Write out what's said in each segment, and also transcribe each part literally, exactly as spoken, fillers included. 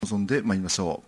臨んでまいりましょう。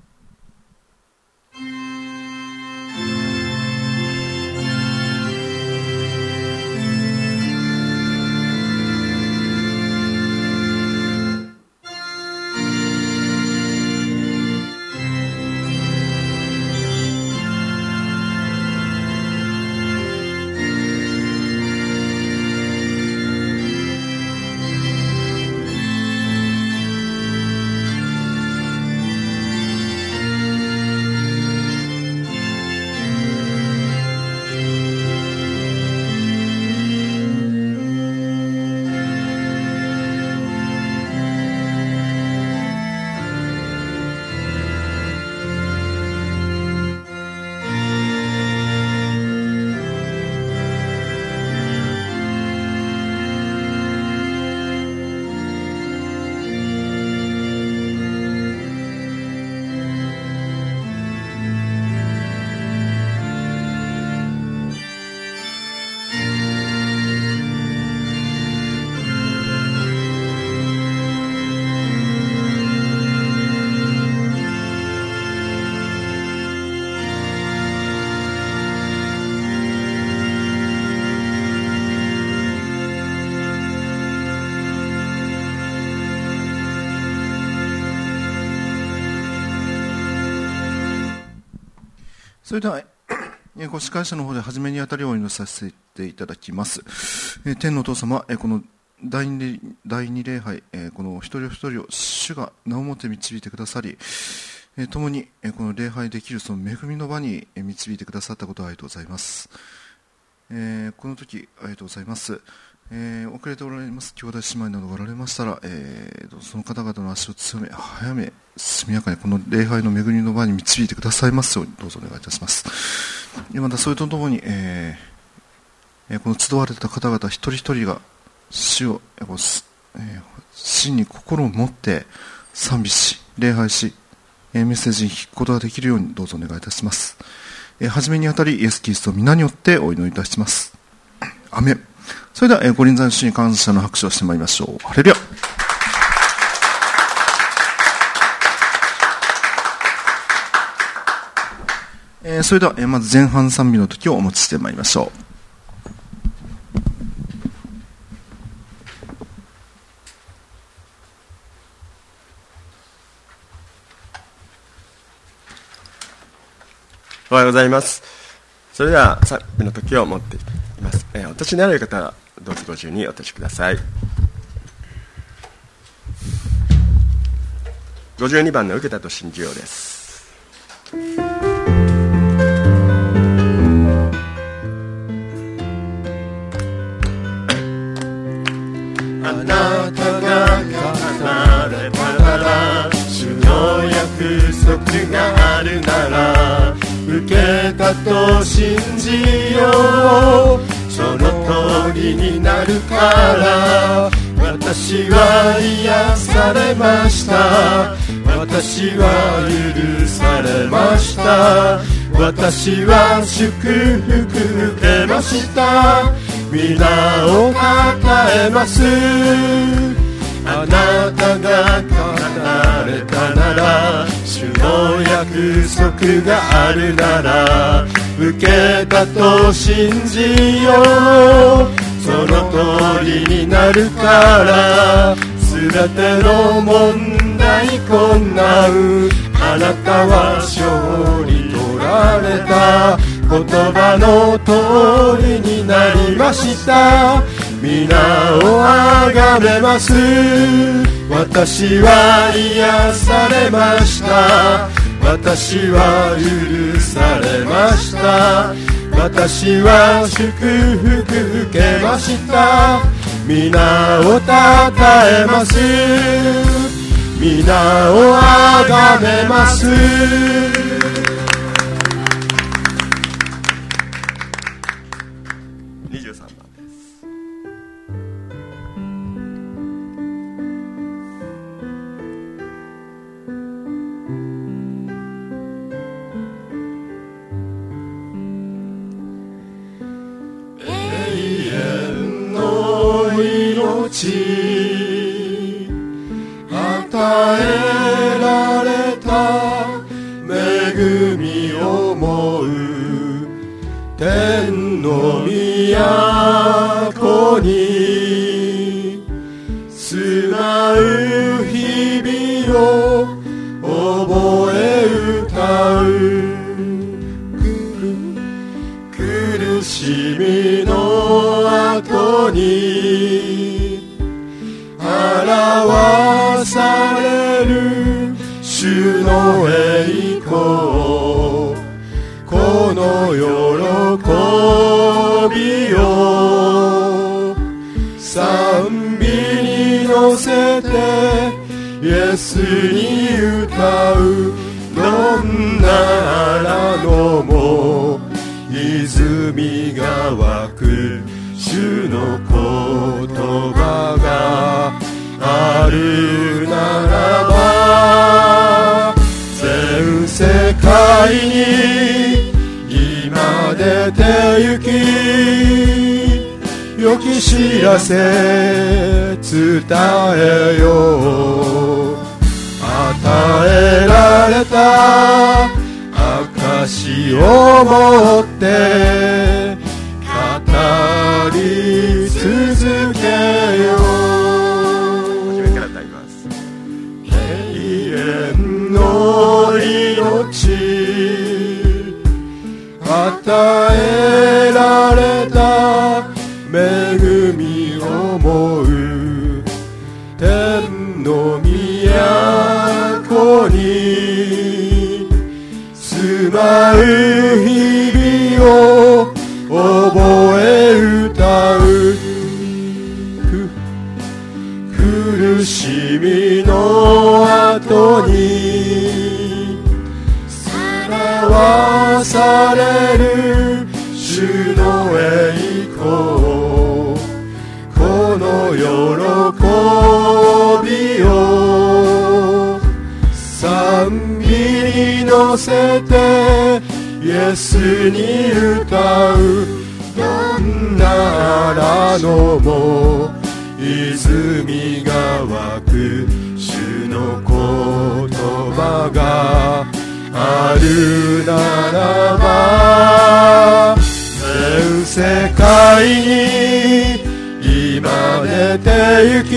それではご司会者の方で初めにあたりをお祈りさせていただきます。天のお父様、この第二、第二礼拝、この一人一人を主が名をもって導いてくださり、共にこの礼拝できるその恵みの場に導いてくださったことをありがとうございます。この時ありがとうございます。えー、遅れておられます兄弟姉妹などがおられましたら、えー、その方々の足を強め早め速やかにこの礼拝の恵みの場に導いてくださいますようにどうぞお願いいたします。またそれとともに、えー、この集われた方々一人一人が主を、えー、真に心を持って賛美し礼拝し、メッセージに聞くことができるようにどうぞお願いいたします。えー、初めにあたりイエス・キリストの皆によってお祈りいたします。アメン。それではご臨在の主に感謝の拍手をしてまいりましょう。ハレルヤ。えー、それでは、えー、まず前半賛美の時をお持ちしてまいりましょう。 おはようございます。それでは賛美の時を持っています。えー、お立ちになられる方はどうぞご自由にお立ちください。ごじゅうにばんの受けたと信じようです。 あなたが離れたなら、主の約束があるなら、受けたと信じよう。その通りになるから、私は癒されました。私は許されました。私は祝福受けました。皆をたたえます。あなたが離れたなら、主の約束があるなら、受けたと信じよう。その通りになるから、すべての問題困難、あなたは勝利取られた。言葉の通りになりました。皆をあがめます。私は癒されました。私は許されました。私は祝福受けました。皆をたたえます。皆をあがめます。 にじゅうさんばんです。 永遠の命与えら覚え歌う。苦しみの後に表される主の栄光、この喜びを賛美に乗せてイエスに歌う。どんな荒野も泉が湧く主の言葉があるならば、全世界に今出て行き、良き知らせ伝えよう。与えられた証を持って語り続けよう。 初めから歌います。 永遠の命与えられた恵みを思う。天の都に住まう日々を覚え歌う。苦しみの後にさらわされる主の栄光、この喜びを賛美に乗せてイエスに歌う。どんな荒野も泉が湧く主の言葉があるならば、全世界に今出て行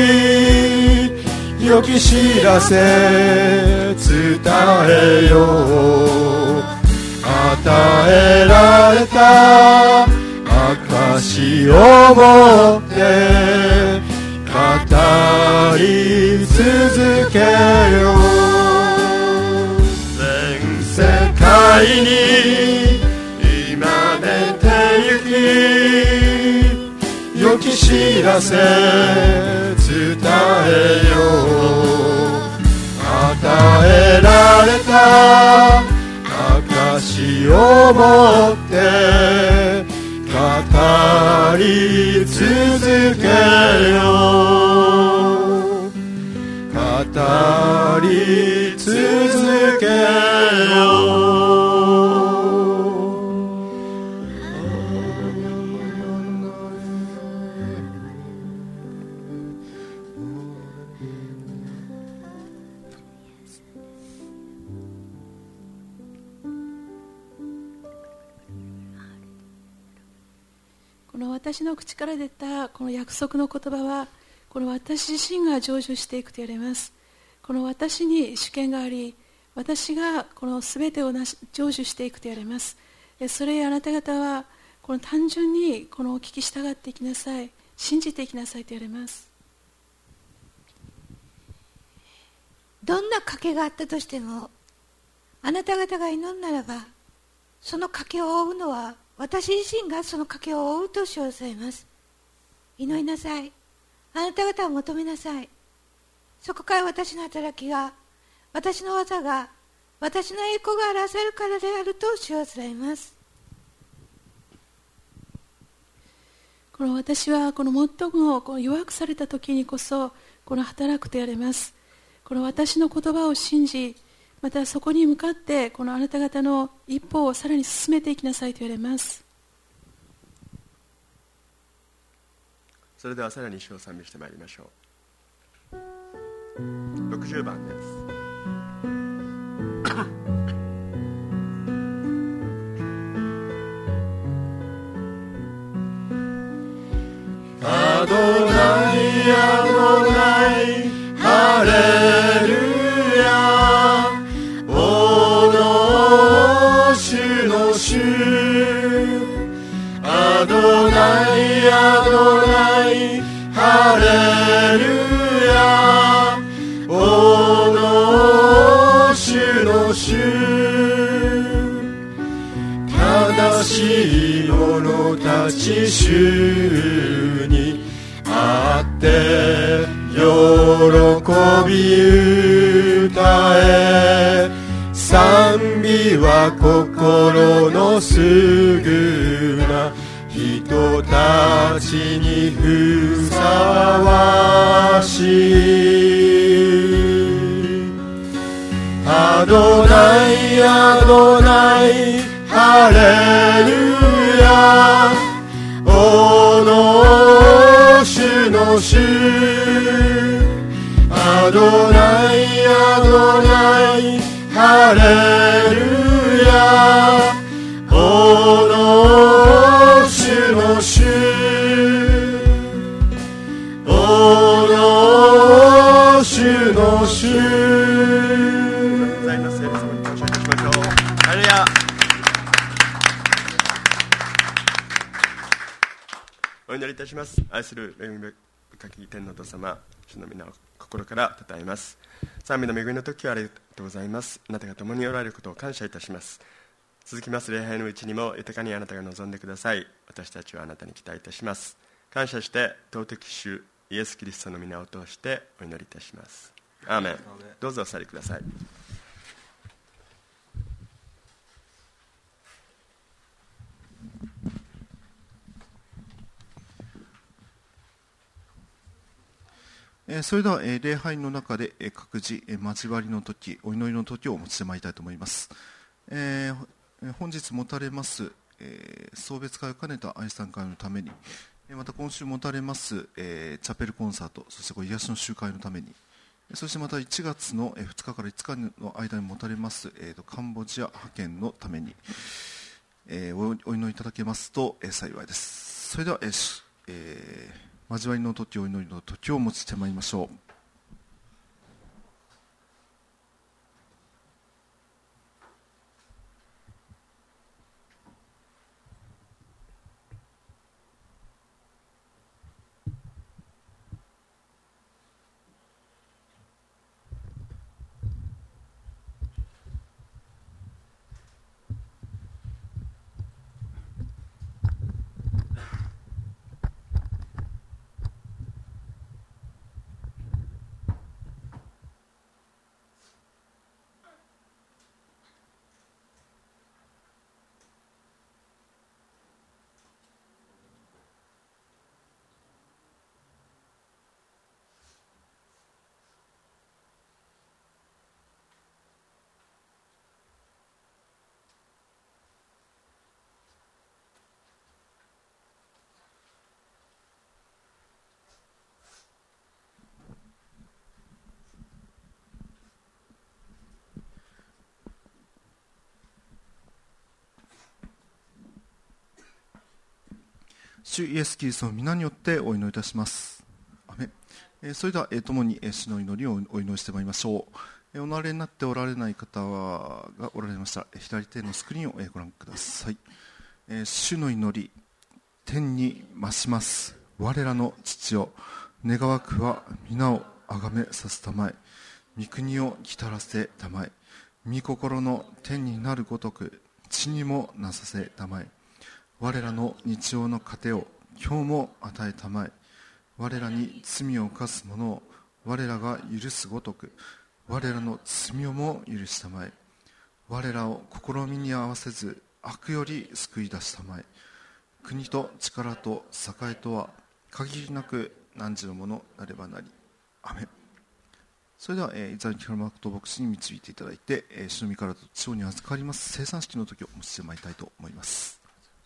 き、良き知らせ伝えよう。与えられた証を持って語り続けよう。全世界に今出て行き、良き知らせ伝えよう。与えられた証を持って語り続けよう。語り続けよう。 この私の口から出たこの約束の言葉は、この私自身が成就していくと言われます。この私に主権があり、私がこの全てをなし成就していくと言われます。それあなた方はこの単純にこのお聞き従っていきなさい、信じていきなさいと言われます。 どんな賭けがあったとしても、あなた方が祈るならば、その賭けを負うのは私自身がその賭けを負うと主はされます。祈りなさい。あなた方を求めなさい。そこから私の働きが、私の技が、私の栄光が表されるからであると主はされます。 この私はこの最もこの弱くされた時にこそこの働くと言われます。この私の言葉を信じ、またそこに向かってこのあなた方の一歩をさらに進めていきなさいと言われます。 それではさらに主を賛美してまいりましょう。ろくじゅうばんです。 アドナイアドナイハレルち主にあって喜び歌え、賛美は心のすぐな人たちにふさわしい。アドナイアドナイハレルヤ、おの主の主、アドナイアドナイハレルヤ、おの主の主、おの主の主。 ございます。イエス様に感謝いたしましょう。ハレルヤ。お祈りいたします。愛する恵み深き天のお父様、主の皆を心からたたえます。賛美の恵みの時はありがとうございます。あなたが共におられることを感謝いたします。続きます礼拝のうちにも豊かにあなたが望んでください。私たちはあなたに期待いたします。感謝して尊き主イエス・キリストの皆を通してお祈りいたします。アーメン。どうぞお座りください。 それでは礼拝の中で各自交わりの時、お祈りの時をお持ちしてまいりたいと思います。えー、本日持たれます、えー、送別会を兼ねた愛さん会のために、また今週持たれます、えー、チャペルコンサート、そしてこれ癒しの集会のために、そしてまたいちがつのふつかからいつかの間に持たれます、えー、とカンボジア派遣のために、えー、お, お祈りいただけますと、えー、幸いです。それでは、えーえー交わりの時、お祈りの時をお持ちしてまいりましょう。主イエス・キリストの皆によってお祈りいたします。アメン。えー、それでは、えー、共に、えー、主の祈りをお祈りしてまいりましょう。えー、お慣れになっておられない方がおられましたら、えー、左手のスクリーンを、えー、ご覧ください。えー、主の祈り、天に増します我らの父よ、願わくは皆をあがめさせたまえ、御国を来たらせたまえ、御心の天になるごとく地にもなさせたまえ、我らの日曜の糧を今日も与えたまえ、我らに罪を犯す者を我らが許すごとく我らの罪をも許したまえ、我らを試みに合わせず悪より救い出したまえ、国と力と栄とは限りなく汝のものなればなり。アメン。それでは、えー、イザヤキハルマクト牧師に導いていただいて、えー、主の御からと地上に預かります生産式の時をお持ちしてまいりたいと思います。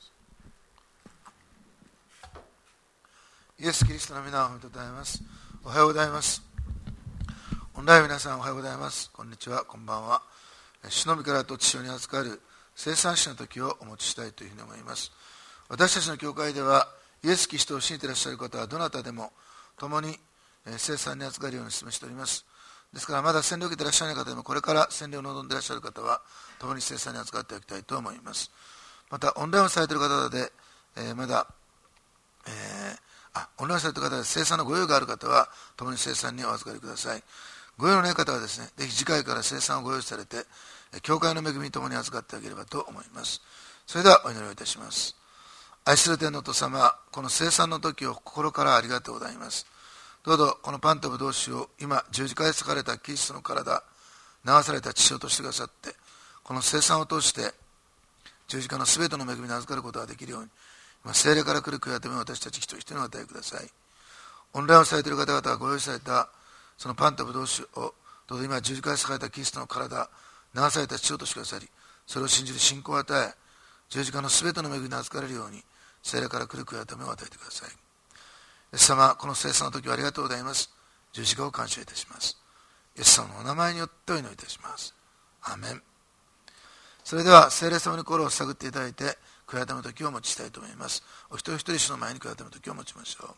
イエス・キリストの皆をおめでとうございます。おはようございます。オンライン皆さんおはようございます。こんにちは、こんばんは。主の御からと地上に預かる生産式の時をお持ちしたいというふうに思います。私たちの教会ではイエス・キリストを信じていらっしゃる方はどなたでも共に生産に預かるように進めしております。ですからまだ洗礼を受けていらっしゃらない方でもこれから洗礼を望んでいらっしゃる方は共に生産に預かっておきたいと思います。またオンラインをされている方で、えー、まだ、えー、あオンラインをされている方で生産のご用がある方は共に生産にお預かりください。ご用のない方はですね、ぜひ次回から生産をご用意されて教会の恵みに共に預かってあげればと思います。それではお祈りをいたします。 愛する天のお父様、この聖餐の時を心からありがとうございます。どうぞこのパンとブドウ酒を今十字架で裂かれたキリストの体、流された血潮としてくださって、この聖餐を通して十字架のすべての恵みに預かることができるように、今聖霊から来る悔い改めを私たち一人一人にお与えください。オンラインをされている方々がご用意されたそのパンとブドウ酒をどうぞ今十字架で裂かれたキリストの体、流された血潮としてくださり、それを信じる信仰を与え、十字架のすべての恵みに預かれるように聖霊から来る悔い改めを与えてください。イエス様、この聖餐の時はありがとうございます。十字架を感謝いたします。イエス様のお名前によってお祈りいたします。アーメン。それでは聖霊様に心を探っていただいて悔い改めの時をお持ちしたいと思います。お一人一人主の前に悔い改めの時を持ちましょう。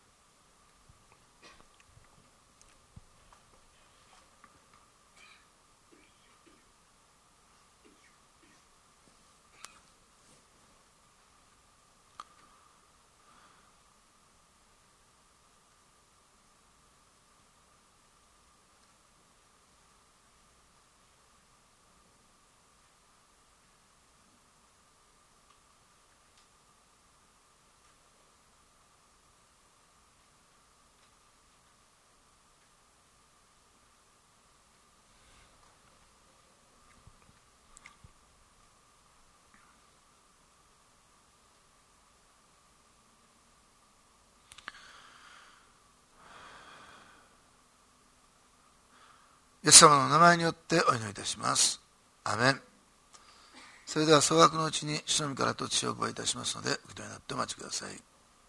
イエス様の名前によってお祈りいたします。アメン。それでは総額のうちに主の御からと血をお配りいたしますので、受け取りになってお待ちください。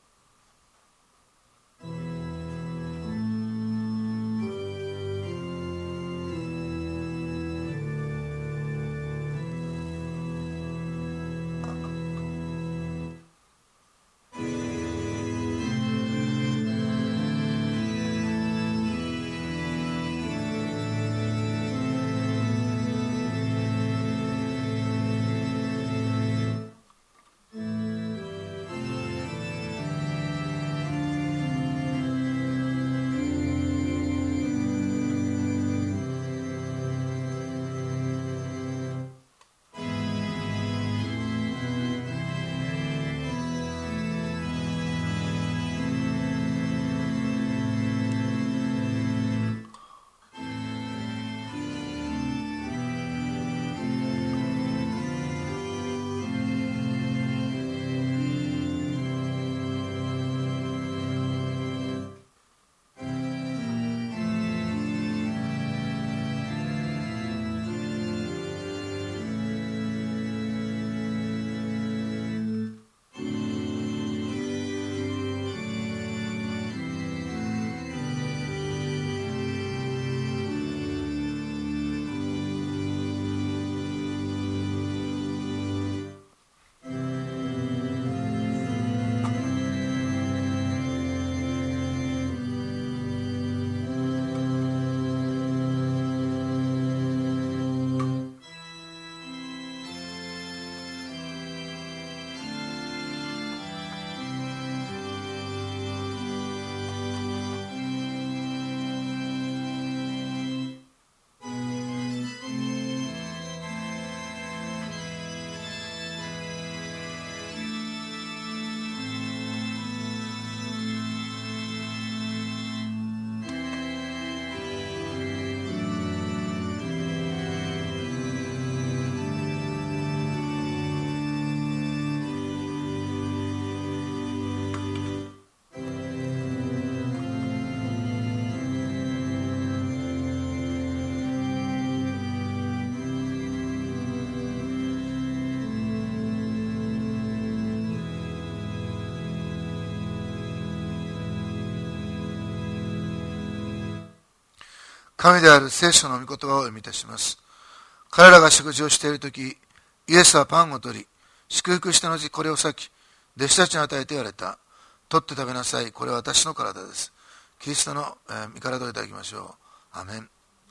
神である聖書の御言葉を読みいたします。彼らが食事をしているとき、イエスはパンを取り、祝福した後これを裂き、弟子たちに与えて言われた。取って食べなさい。これは私の体です。キリストの、えー、御体をいただきましょう。アメン。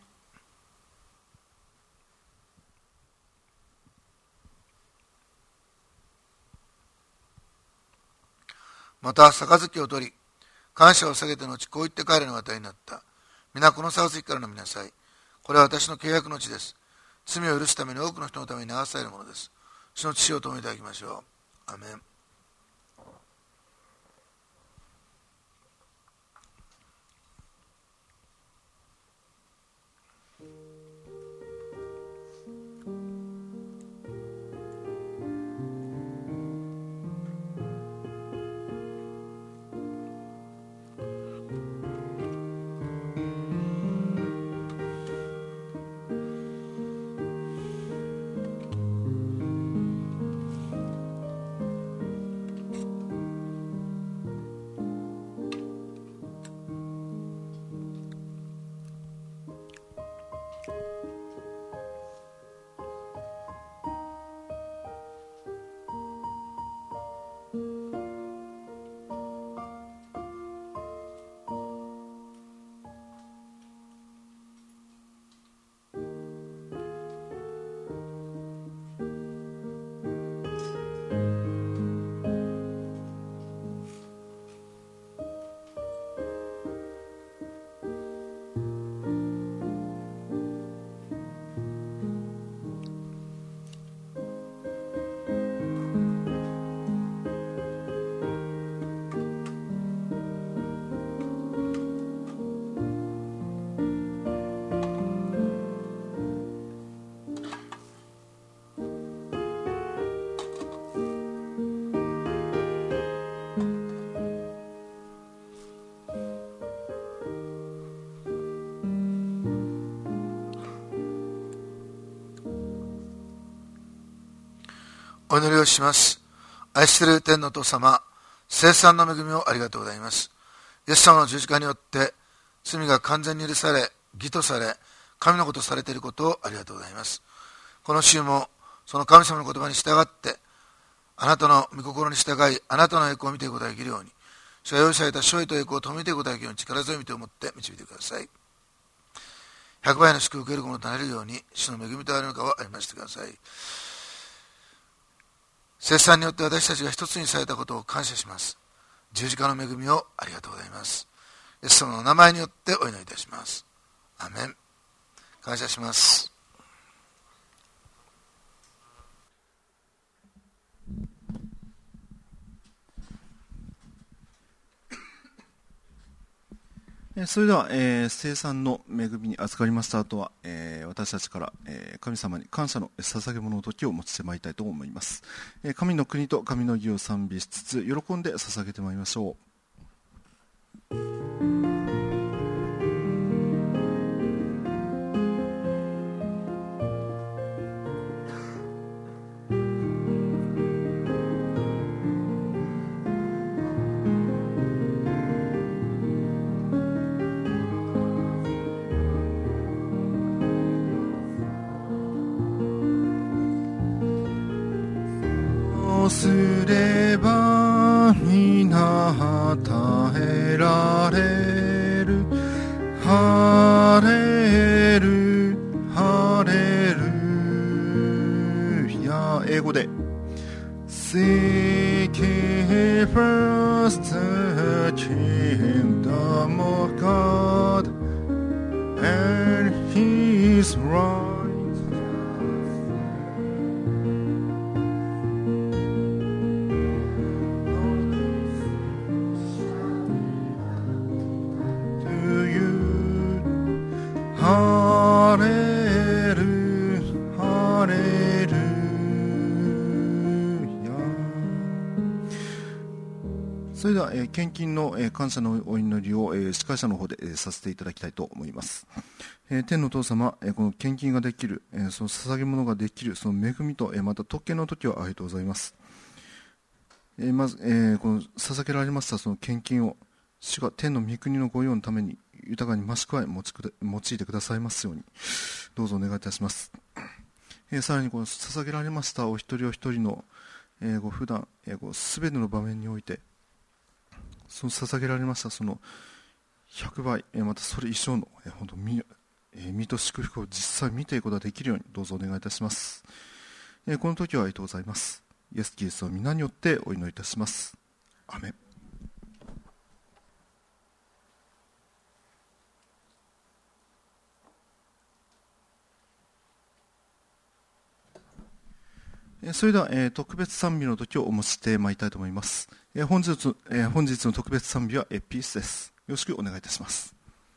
また、杯を取り、感謝を下げての後、こう言って彼の与えになった。皆この杯から飲みなさい。これは私の契約の地です。罪を許すために多くの人のために流されるものです。主の血を共にいただきましょう。アメン。 お祈りをします。愛する天のお父様、聖産の恵みをありがとうございます。イエス様の十字架によって罪が完全に許され、義とされ、神のことされていることをありがとうございます。この週もその神様の言葉に従って、あなたの御心に従い、あなたの栄光を見ていくことができるように、主が用意された勝利と栄光を止めていくことができるように、力強い御手を持って導いてください。ひゃくばいの祝福を受けるものとなれるように、主の恵みとあるのかを歩ませてください。聖産によって私たちが一つにされたことを感謝します。十字架の恵みをありがとうございます。イエス様の名前によってお祈りいたします。アーメン。感謝します。 それでは、えー、聖産の恵みに預かりました後は、えー、私たちから、えー、神様に感謝の捧げ物の時を持ちてまいりたいと思います。えー、神の国と神の義を賛美しつつ喜んで捧げてまいりましょう。すれば皆与えられる。ハレルハレルヤ。英語で Seek ye first the kingdom of God and His righteousness.ハレルハレルヤ。それでは、えー、献金の、えー、感謝のお祈りを、えー、司会者の方で、えー、させていただきたいと思います。えー、天のお父様、えー、この献金ができる、えー、その捧げ物ができるその恵みと、えー、また特権の時はありがとうございます。えー、まず、えー、この捧げられましたその献金を主が天の御国の御用のために豊かに増し加え用いてくださいますようにどうぞお願いいたします。えー、さらにこの捧げられましたお一人お一人の、えー、ご普段、えー、すべての場面においてその捧げられましたそのひゃくばい、えー、またそれ以上の、えー、本当身、えー、身と祝福を実際見ていくことができるようにどうぞお願いいたします。えー、この時はありがとうございます。イエス・キリストの皆によってお祈りいたします。アーメン。それでは、えー、特別賛美の時をお持ちしてまいりたいと思います。えー、本日、えー、本日の特別賛美は、えー、ピースです。よろしくお願いいたします。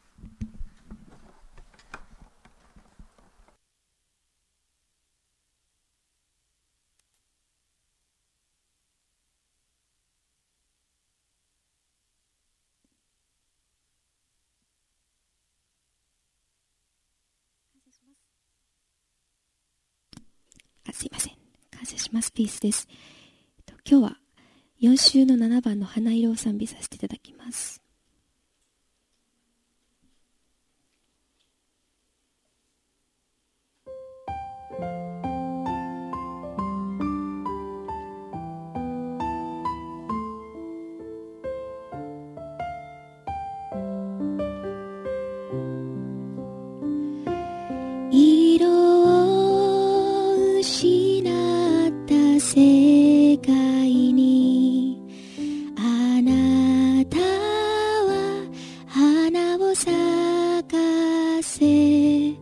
あ、すいません。感謝します。ピースです。今日はよん週のななばんの花色を賛美させていただきます。世界にあなたは花を咲かせ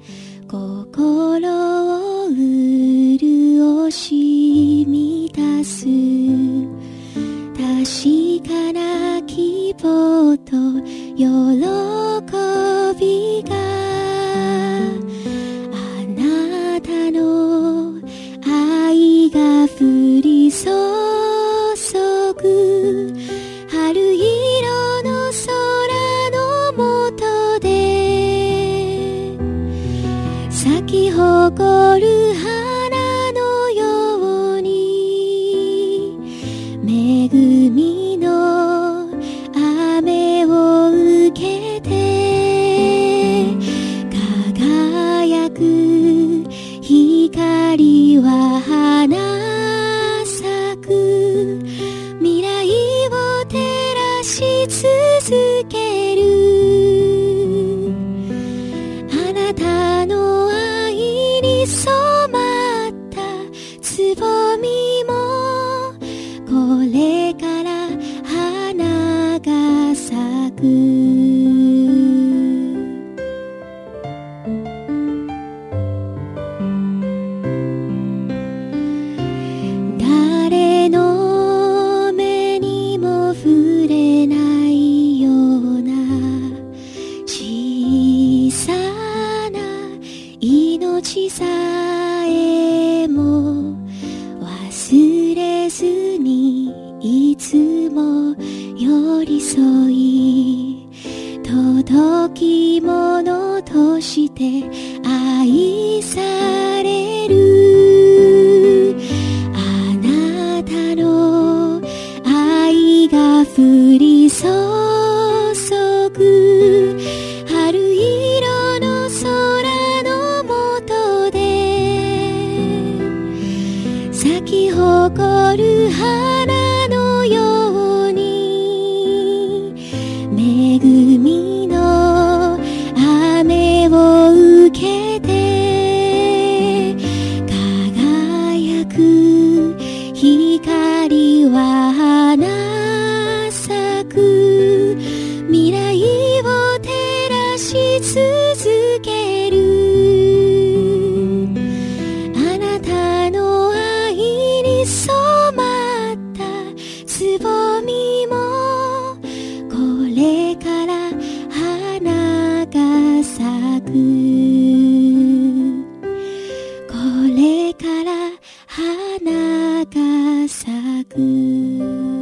心を潤し満たす確かな希望と喜びがあなたの愛が降り注ぐ春色の空の下で咲き誇る花のように光は花咲く、未来を照らし続ける。あなたの愛に染まったつぼみもこれから花が咲く。誰の目にも触れないような小さな命さえも忘れずにいつも寄り添い、届き物として愛される。あなたの愛が降り注ぐ春色の空の下で咲き誇る花のように、恵みの雨を受けて輝く。光は花咲く、未来を照らし続ける。あなたの愛に染まったつぼみもこれから花が咲く。これから花が咲く。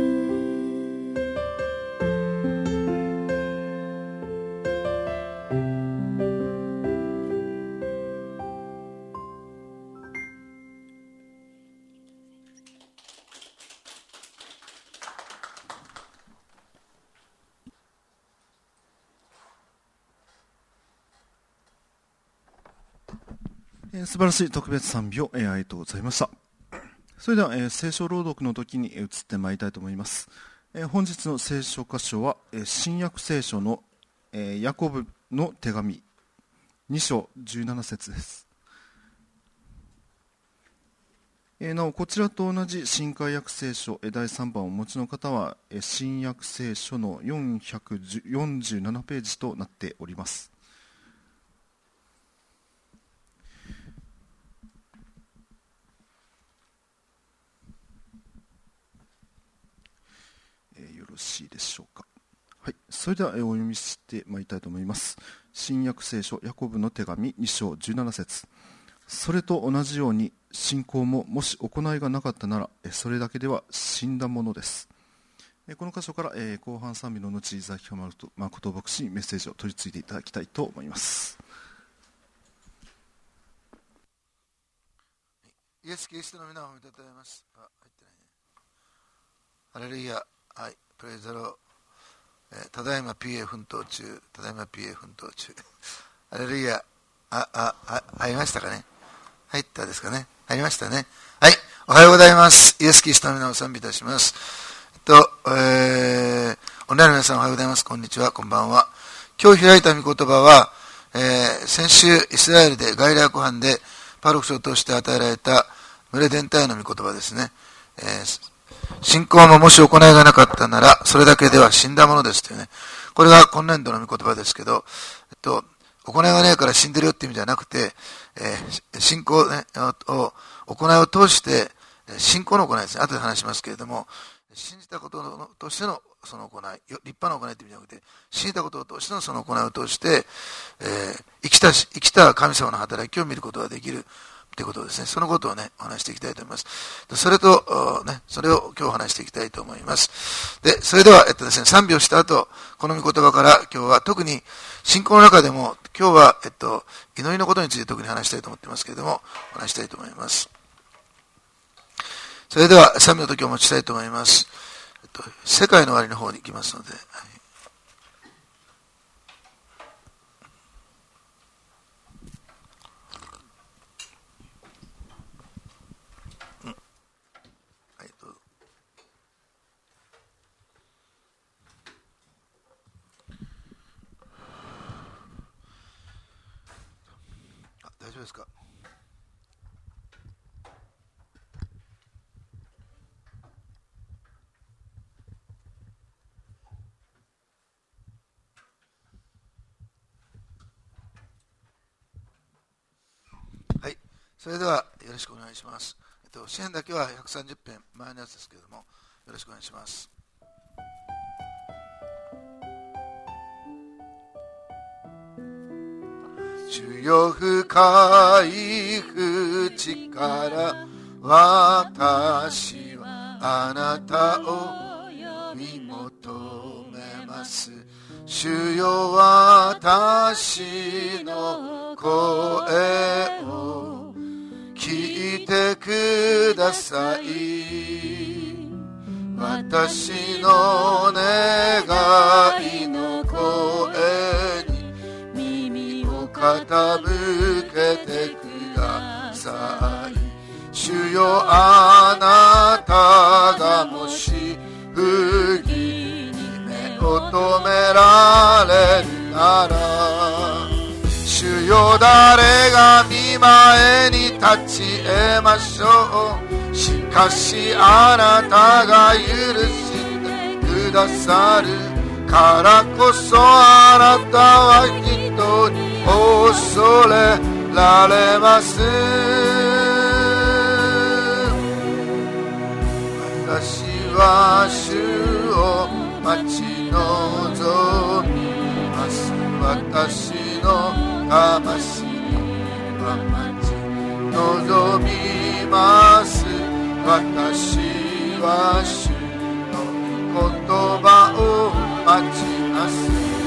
えー素晴らしい特別賛美を、えーありがとうございました。それでは、えー聖書朗読の時に、えー移ってまいりたいと思います。えー本日の聖書箇所は、えー新約聖書の、えーヤコブの手紙に章じゅうなな節です。えーなおこちらと同じ新海約聖書、えーだいさんばんをお持ちの方は、えー新約聖書のよんひゃくよんじゅうななページとなっております。よろしいでしょうか。はい、それではお読みしてまいりたいと思います。新約聖書ヤコブの手紙に章じゅうなな節。それと同じように信仰ももし行いがなかったならそれだけでは死んだものです。この箇所から後半賛美の後、伊崎誠牧師にメッセージを取り次いでいただきたいと思います。 イエス・キリストの皆を褒めたたえます。あ、入ってないね。ハレルヤ、はい、プレイザロー、えー、ただいま ピーエー 奮闘中、ただいま ピーエー 奮闘中。ハレルヤ、あ、あ、あ、入りましたかね。入ったですかね。入りましたね。はい、おはようございます。イエス・キリストの皆を賛美いたします。えっと、えー、オンラインの皆さんおはようございます。こんにちは、こんばんは。今日開いた御言葉は、えー、先週イスラエルでガイラヤ湖畔でパロク書を通して与えられた群れ全体の御言葉ですね。えー、信仰ももし行いがなかったならそれだけでは死んだものですというね。これが今年度の御言葉ですけど、えっと、行いがないから死んでるよって意味じゃなくて、えー、信仰、ね、を行いを通して信仰の行いですね。後で話しますけれども、信じたことのとしてのその行い、立派な行いという意味じゃなくて、信じたことを通してのその行いを通して、えー、生きた、生きた神様の働きを見ることができるということですね。そのことをね、お話していきたいと思います。それと、ね、それを今日お話していきたいと思います。で、それでは、えっとですね、賛美をした後、この御言葉から今日は特に信仰の中でも、今日は、えっと、祈りのことについて特に話したいと思っていますけれども、お話したいと思います。それでは、賛美の時をお持ちしたいと思います。えっと、世界の終わりの方に行きますので、はい、 ですか。はい、それではよろしくお願いします。えっと、詩編だけはひゃくさんじゅっぺん前のやつですけれども、よろしくお願いします。主よ深い淵から私はあなたを呼び求めます。主よ私の声を聞いてください。私の願いの声に耳を傾けてください。主よあなたがもし不義に目を留められるなら、主よ誰が御前に立ち得ましょう。しかしあなたが許してくださるからこそ、あなたは人に恐れられます。私は主を待ち望みます。私の魂は待ち望みます。私は主の言葉を待ちます。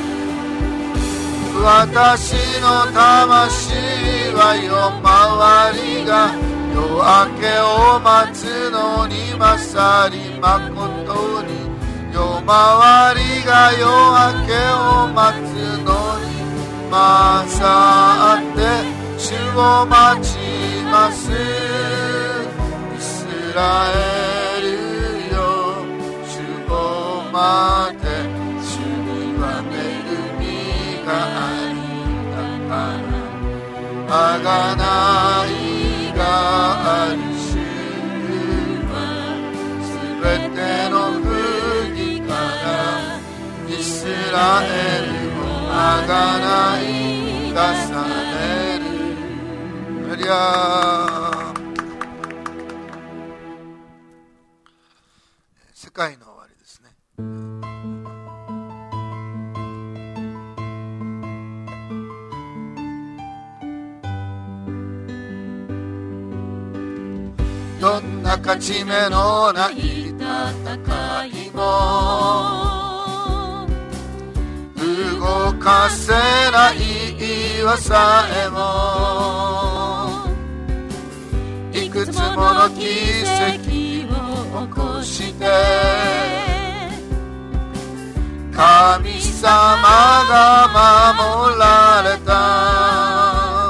私の魂は夜回りが夜明けを待つのに勝り、誠に夜回りが夜明けを待つのに勝って主を待ちます。イスラエルよ主を待て、主には恵みがありだから、あがないがある主はすべての不義からイスラエルをあがない出される。ありゃ世界の終わりですね。どんな勝ち目のない戦いも動かせない岩さえも、いくつもの奇跡を起こして神様が守られた。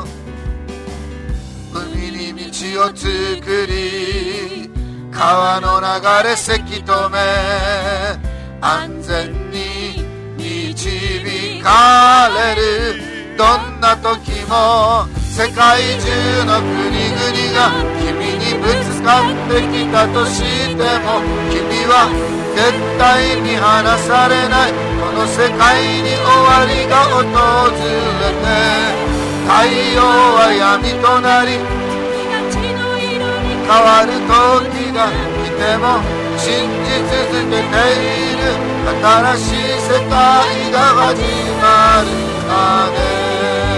海に道を作り川の流れせき止め、安全に導かれる。どんな時も世界中の国々が君にぶつかってきたとしても、君は絶対に離されない。この世界に終わりが訪れて、太陽は闇となり変わる時が来ても信じ続けている。新しい世界が始まるまで、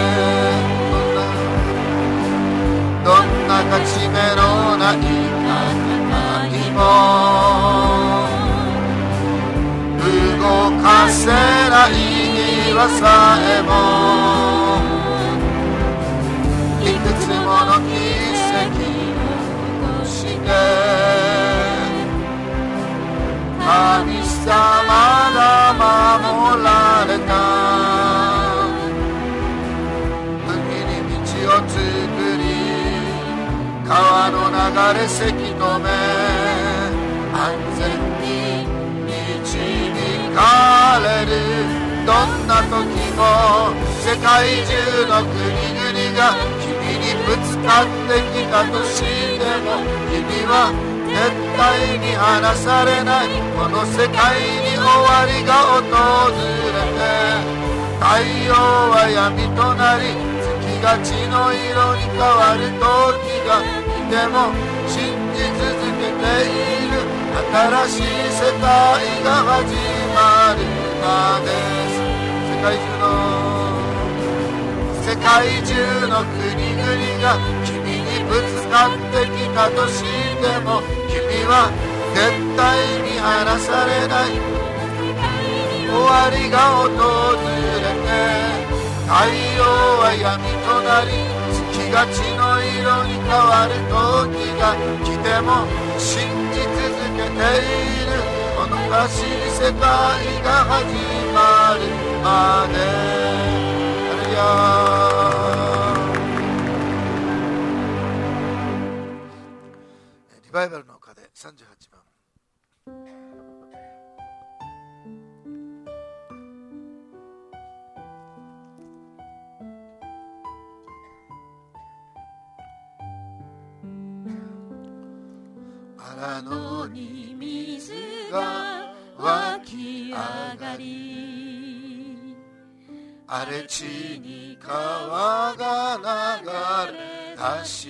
どんな勝ち目のない戦いも動かせない岩さえも、いくつもの奇跡を起こして神様が守られた。海に道を作り川の流れせき止め、安全に導かれる。どんな時も世界中の国々が君にぶかってきたとしても君は絶対に離されない。この世界に終わりが訪れて太陽は闇となり月が血の色に変わる時が来ても信じ続けている。新しい世界が始まるまで。世界中の世界中の国々が君にぶつかってきたとしても君は絶対に離されない。終わりが訪れて太陽は闇となり月が血の色に変わる時が来ても信じ続けている。この新しい世界が始まるまで。ハレルヤ。リバイバルの丘でさんじゅうはちばん。荒野に水が湧き上がり荒れ地に川が流れ出した。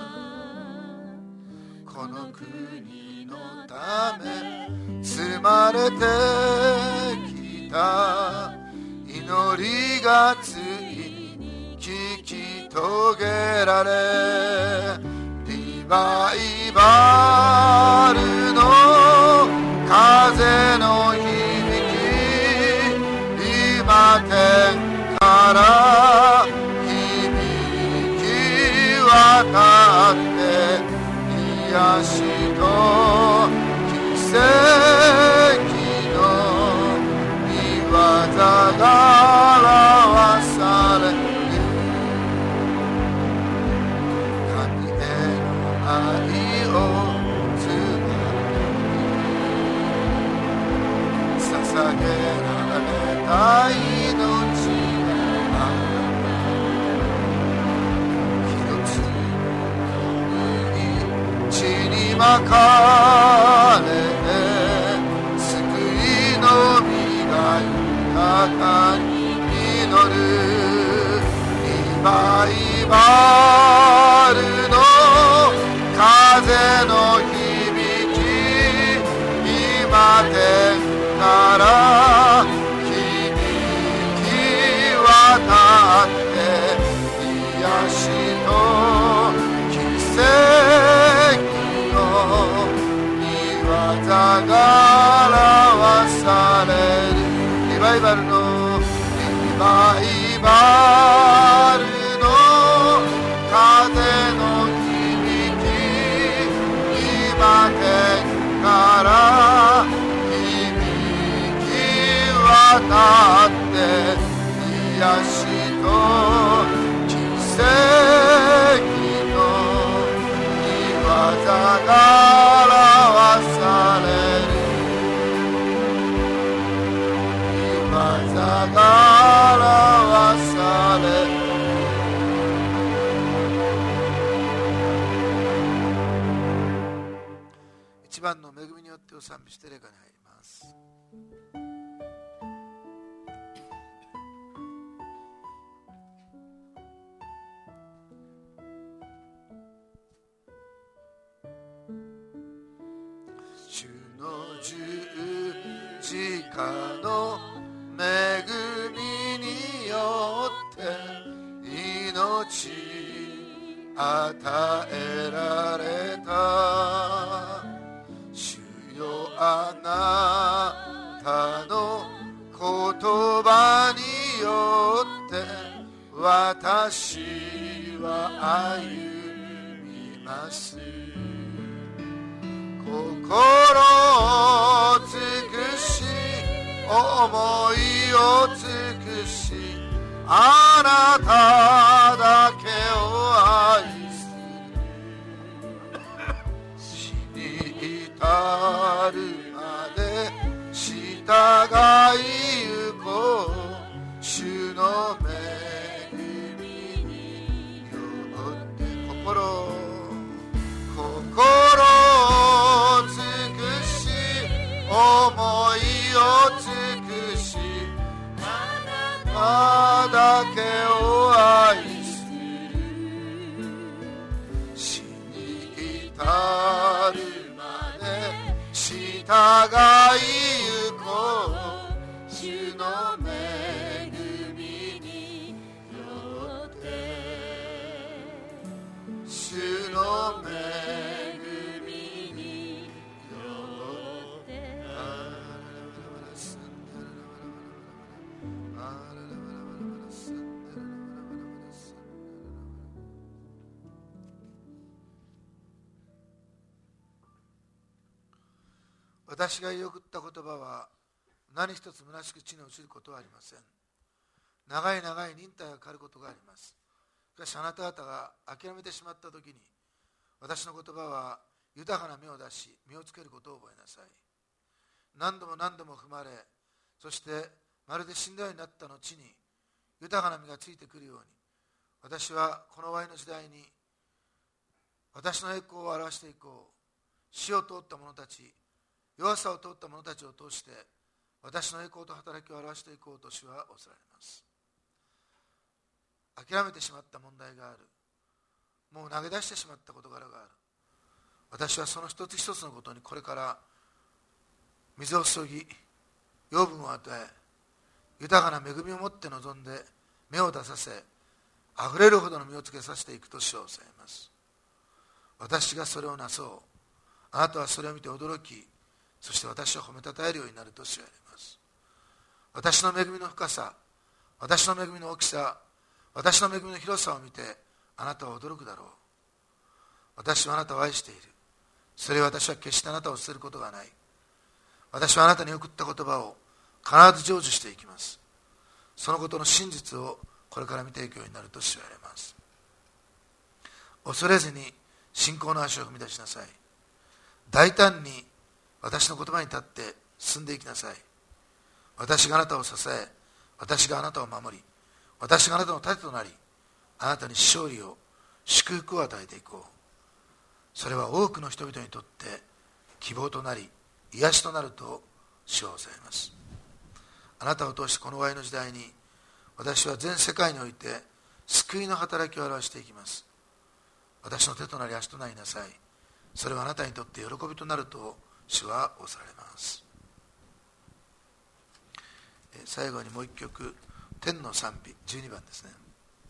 この国のため積まれてきた祈りがついに聞き遂げられリバイバルの風の響き今天から響き渡って癒しと奇跡の御業が表される。神への愛をつなぎ捧げられた命が一つ地にまかれて救いの実が豊かに実る。リバイバルの風の響き今天から響き渡って癒しと奇跡の御業が表される。リバイバルのリバイバルの風の響き今天から響き渡って癒しと奇跡の御業が表される。御業が表される。一番の恵みによってお賛美して礼拝に入ります。主の十字架の恵みによって命与えられた。主よあなたの言葉によって私は歩みます。心を尽くし思いを尽くしあなただけを愛する。死に至るまで従いゆこう。主の恵みによって死に至るまで従いゆこう。主の恵みによって主の恵みによって私が言い送った言葉は何一つ虚しく地に落ちることはありません。長い長い忍耐がかかることがあります。しかしあなた方が諦めてしまったときに、私の言葉は豊かな芽を出し、実をつけることを覚えなさい。何度も何度も踏まれ、そしてまるで死んだようになった後に豊かな実がついてくるように、私はこの終わりの時代に私の栄光を表していこう。死を通った者たち、弱さを通った者たちを通して私の栄光と働きを表していこうと主はおっしゃられます。諦めてしまった問題がある。もう投げ出してしまった事柄がある。私はその一つ一つのことにこれから水を注ぎ、養分を与え、豊かな恵みを持って臨んで芽を出させ、あふれるほどの実をつけさせていくと主はおっしゃいます。私がそれをなそう。あなたはそれを見て驚き、そして私を褒めたたえるようになると主は言われます。私の恵みの深さ、私の恵みの大きさ、私の恵みの広さを見てあなたは驚くだろう。私はあなたを愛している。それは私は決してあなたを捨てることがない。私はあなたに送った言葉を必ず成就していきます。そのことの真実をこれから見ていくようになると主は言われます。恐れずに信仰の足を踏み出しなさい。大胆に私の言葉に立って進んでいきなさい。私があなたを支え、私があなたを守り、私があなたの盾となり、あなたに勝利を、祝福を与えていこう。それは多くの人々にとって希望となり、癒しとなると主はおっしゃいます。あなたを通してこの終わりの時代に、私は全世界において救いの働きを表していきます。私の手となり足となりなさい。それはあなたにとって喜びとなると主はおっしゃられます。最後にもう一曲、天の賛美じゅうにばんですね。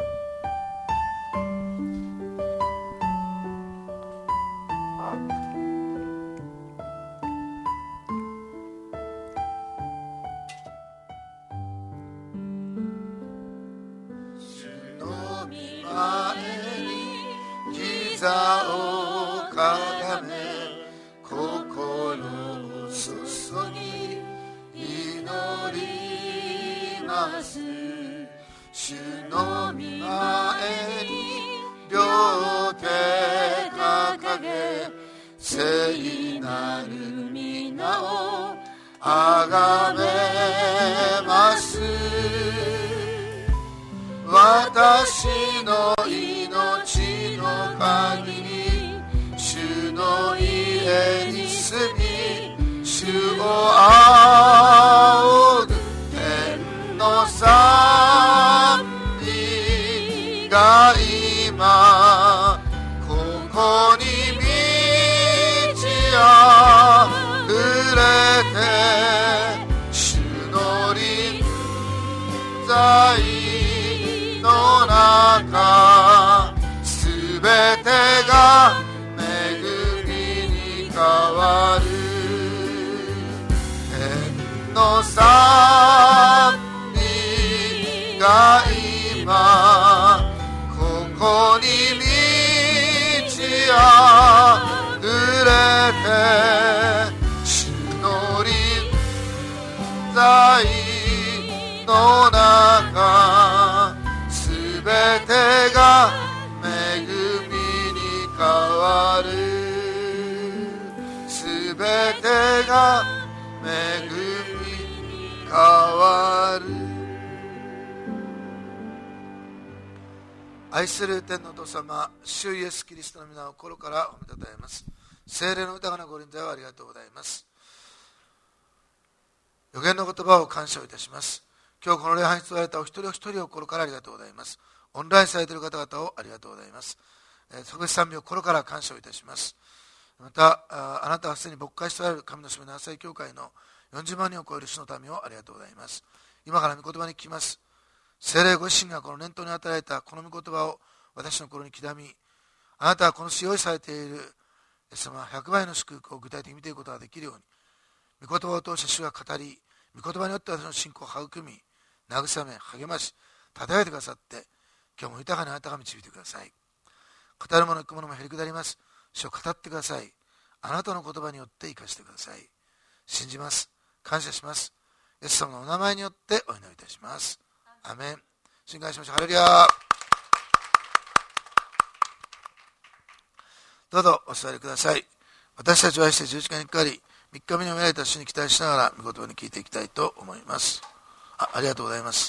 主の御前に膝をかがめ、心を注ぎ祈ります。主の御前に両手掲げ、聖なる皆をあがめます。私の命の限り、主の家に住み、主を仰ぐ天の賛美が今ここに満ち溢れて、主の臨在の中、すべてが恵みに変わる。天の賛美が今ここに満ち溢れて、主の臨在の中、すべてが恵みに変わる。すべてが恵みに変わる。愛する天のお父様、主イエスキリストの皆を心から褒めたたえます。聖霊の豊かなご臨在をありがとうございます。予言の言葉を感謝をいたします。今日この礼拝に伝われたお一人お一人を心からありがとうございます。オンラインされている方々をありがとうございます。 特別賛美を心から感謝をいたします。また、あなたはすでに牧会しておられる神の住むななさい教会のよんじゅうまんにんを超える主の民をありがとうございます。今から御言葉に聞きます。聖霊ご自身がこの念頭に与えられたこの御言葉を私の心に刻み、あなたはこの使用されている様ひゃくばいの祝福を具体的に見ていくことができるように、御言葉を通して主が語り、御言葉によって私の信仰を育み、慰め、励まし、称えてくださって、今日も豊かにあなたが導いてください。語るもの聞くものもへりくだります。主を語ってください。あなたの言葉によって生かしてください。信じます。感謝します。イエス様のお名前によってお祈りいたします。アメン。信感しましょう。ハレルヤ。どうぞお座りください。私たちを愛して十字架にかかり、三日目におめられた主に期待しながら、御言葉に聞いていきたいと思います。あ、ありがとうございます。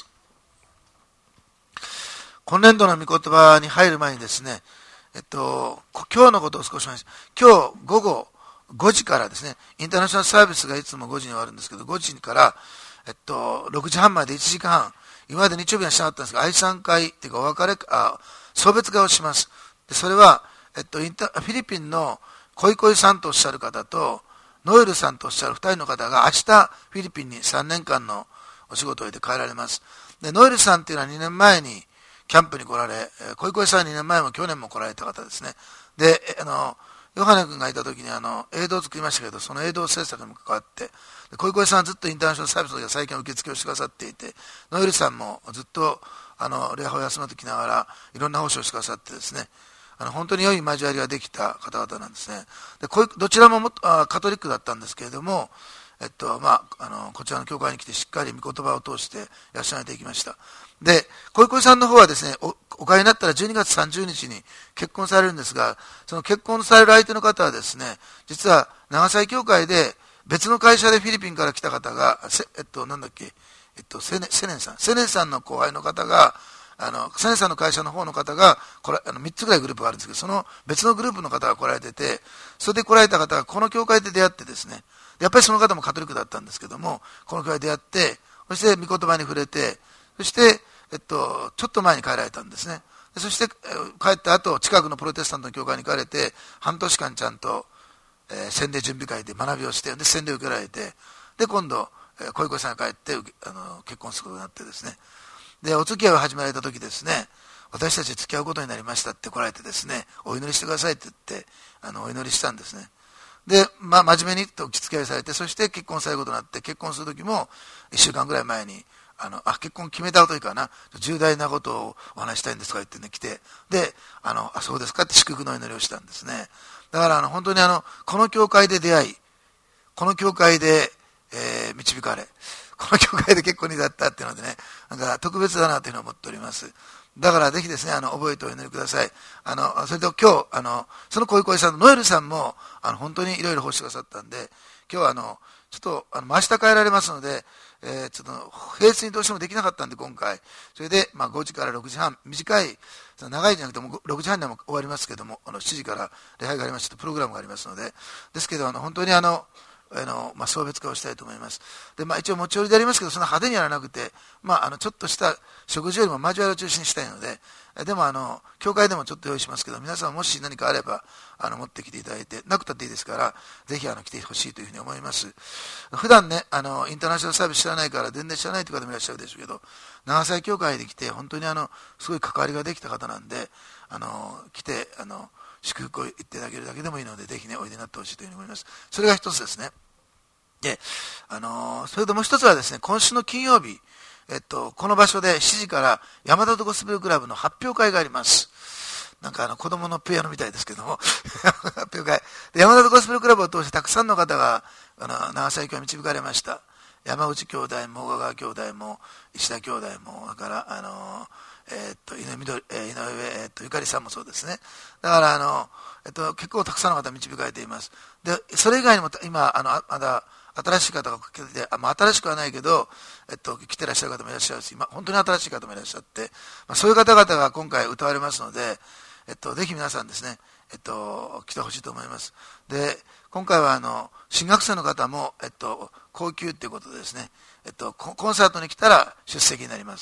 今年度の御言葉に入る前にですね、えっと、今日のことを少し話します。今日午後ごじからですね、インターナショナルサービスがいつもごじに終わるんですけど、ごじから、えっと、ろくじはんまでいちじかんはん、今まで日曜日はしなかったんですが、愛さん会っていうかお別れ、あ、送別会をします。で、それは、えっと、インタフィリピンの恋恋さんとおっしゃる方と、ノエルさんとおっしゃるふたりの方が明日フィリピンにさんねんかんのお仕事を終えて帰られます。で、ノエルさんっていうのはにねんまえにキャンプに来られ、恋恋さんはにねんまえも去年も来られた方ですね。で、あの、ヨハネ君がいた時にあの、映像を作りましたけど、その映像制作にも関わって、恋恋さんはずっとインターナショナルサービスで最近受付をしてくださっていて、ノエルさんもずっと、あの、礼拝を休まってきながら、いろんな奉仕をしてくださってですね、あの本当に良い交わりができた方々なんですね。でこどちらももあカトリックだったんですけれども、えっとまあ、あのこちらの教会に来てしっかり御言葉を通して養えていきました。で、恋恋さんの方はですね、お、お帰りになったらじゅうにがつさんじゅうにちに結婚されるんですが、その結婚される相手の方はですね、実は長崎教会で別の会社でフィリピンから来た方が、えっと、なんだっけ、えっと、セネ、セネンさん、セネンさんの後輩の方が、あの、セネンさんの会社の方の方が、これ、あの、みっつぐらいグループがあるんですけど、その別のグループの方が来られてて、それで来られた方がこの教会で出会ってですね、やっぱりその方もカトリックだったんですけども、この教会で出会って、そして御言葉に触れて、そして、えっと、ちょっと前に帰られたんですね。でそして、帰った後、近くのプロテスタントの教会に行かれて、半年間ちゃんと、えー、洗礼準備会で学びをして、で、洗礼を受けられて、で、今度、えー、恋恋さんが帰って、あの、結婚することになってですね、で、お付き合いを始められた時ですね、私たち付き合うことになりましたって来られてですね、お祈りしてくださいって言って、あの、お祈りしたんですね。で、まあ、真面目にとお付き合いされて、そして結婚されることになって、結婚する時も、いっしゅうかんぐらい前に、あの、あ、結婚決めたというかな、重大なことをお話したいんですとか言ってね、来て、で、あの、あ、そうですかって祝福のお祈りをしたんですね。だから、あの、本当にあの、この教会で出会い、この教会で、えー、導かれ、この教会で結婚に至ったっていうのでね、なんか特別だなというのを思っております。だからぜひですね、あの、覚えてお祈りください。あの、それと今日、あの、その恋恋さんのノエルさんも、あの、本当にいろいろ奉仕してくださったんで、今日はあの、ちょっと、あの、明日帰られますので、えー、ちょっと、平日にどうしてもできなかったんで、今回。それで、まあ、ごじからろくじはん、短い、長いじゃなくても、ろくじはんでも終わりますけども、あの、しちじから礼拝がありまして、プログラムがありますので、ですけど、あの、本当にあの、あのまあ、送別会をしたいと思います。で、まあ、一応持ち寄りでありますけど、そんな派手にやらなくて、まあ、あのちょっとした食事よりも交わりを中心にしたいので、でもあの教会でもちょっと用意しますけど、皆さんもし何かあればあの持ってきていただいて、なくたっていいですから、ぜひあの来てほしいというふうに思います。普段ね、あのインターナショナルサービス知らないから全然知らないという方もいらっしゃるでしょうけど、長崎教会で来て本当にあのすごい関わりができた方なんで、あの来てあの祝福を言っていただけるだけでもいいので、ぜひねおいでになってほしいというふうに思います。それが一つですね。で、あのー、それともう一つはですね、今週の金曜日、えっと、この場所でしちじから山田ゴスペルクラブの発表会があります。なんかあの子供のピアノみたいですけども、発表会。で、山田ゴスペルクラブを通してたくさんの方が、あの、長崎を導かれました。山内兄弟も、小川兄弟も、石田兄弟も、だから、あのー、えー、っと、井上みどり、えー、井上、えー、っと、ゆかりさんもそうですね。だから、あの、えっと、結構たくさんの方導かれています。で、それ以外にも、今、あの、まだ、新しい方が来てて、あ、まあ、新しくはないけど、えっと、来てらっしゃる方もいらっしゃるし、まあ、本当に新しい方もいらっしゃって、まあ、そういう方々が今回歌われますので、えっと、ぜひ皆さんですね、えっと、来てほしいと思います。で、今回はあの、新学生の方も、えっと、高級っていうことでですね、えっと、コンサートに来たら出席になります。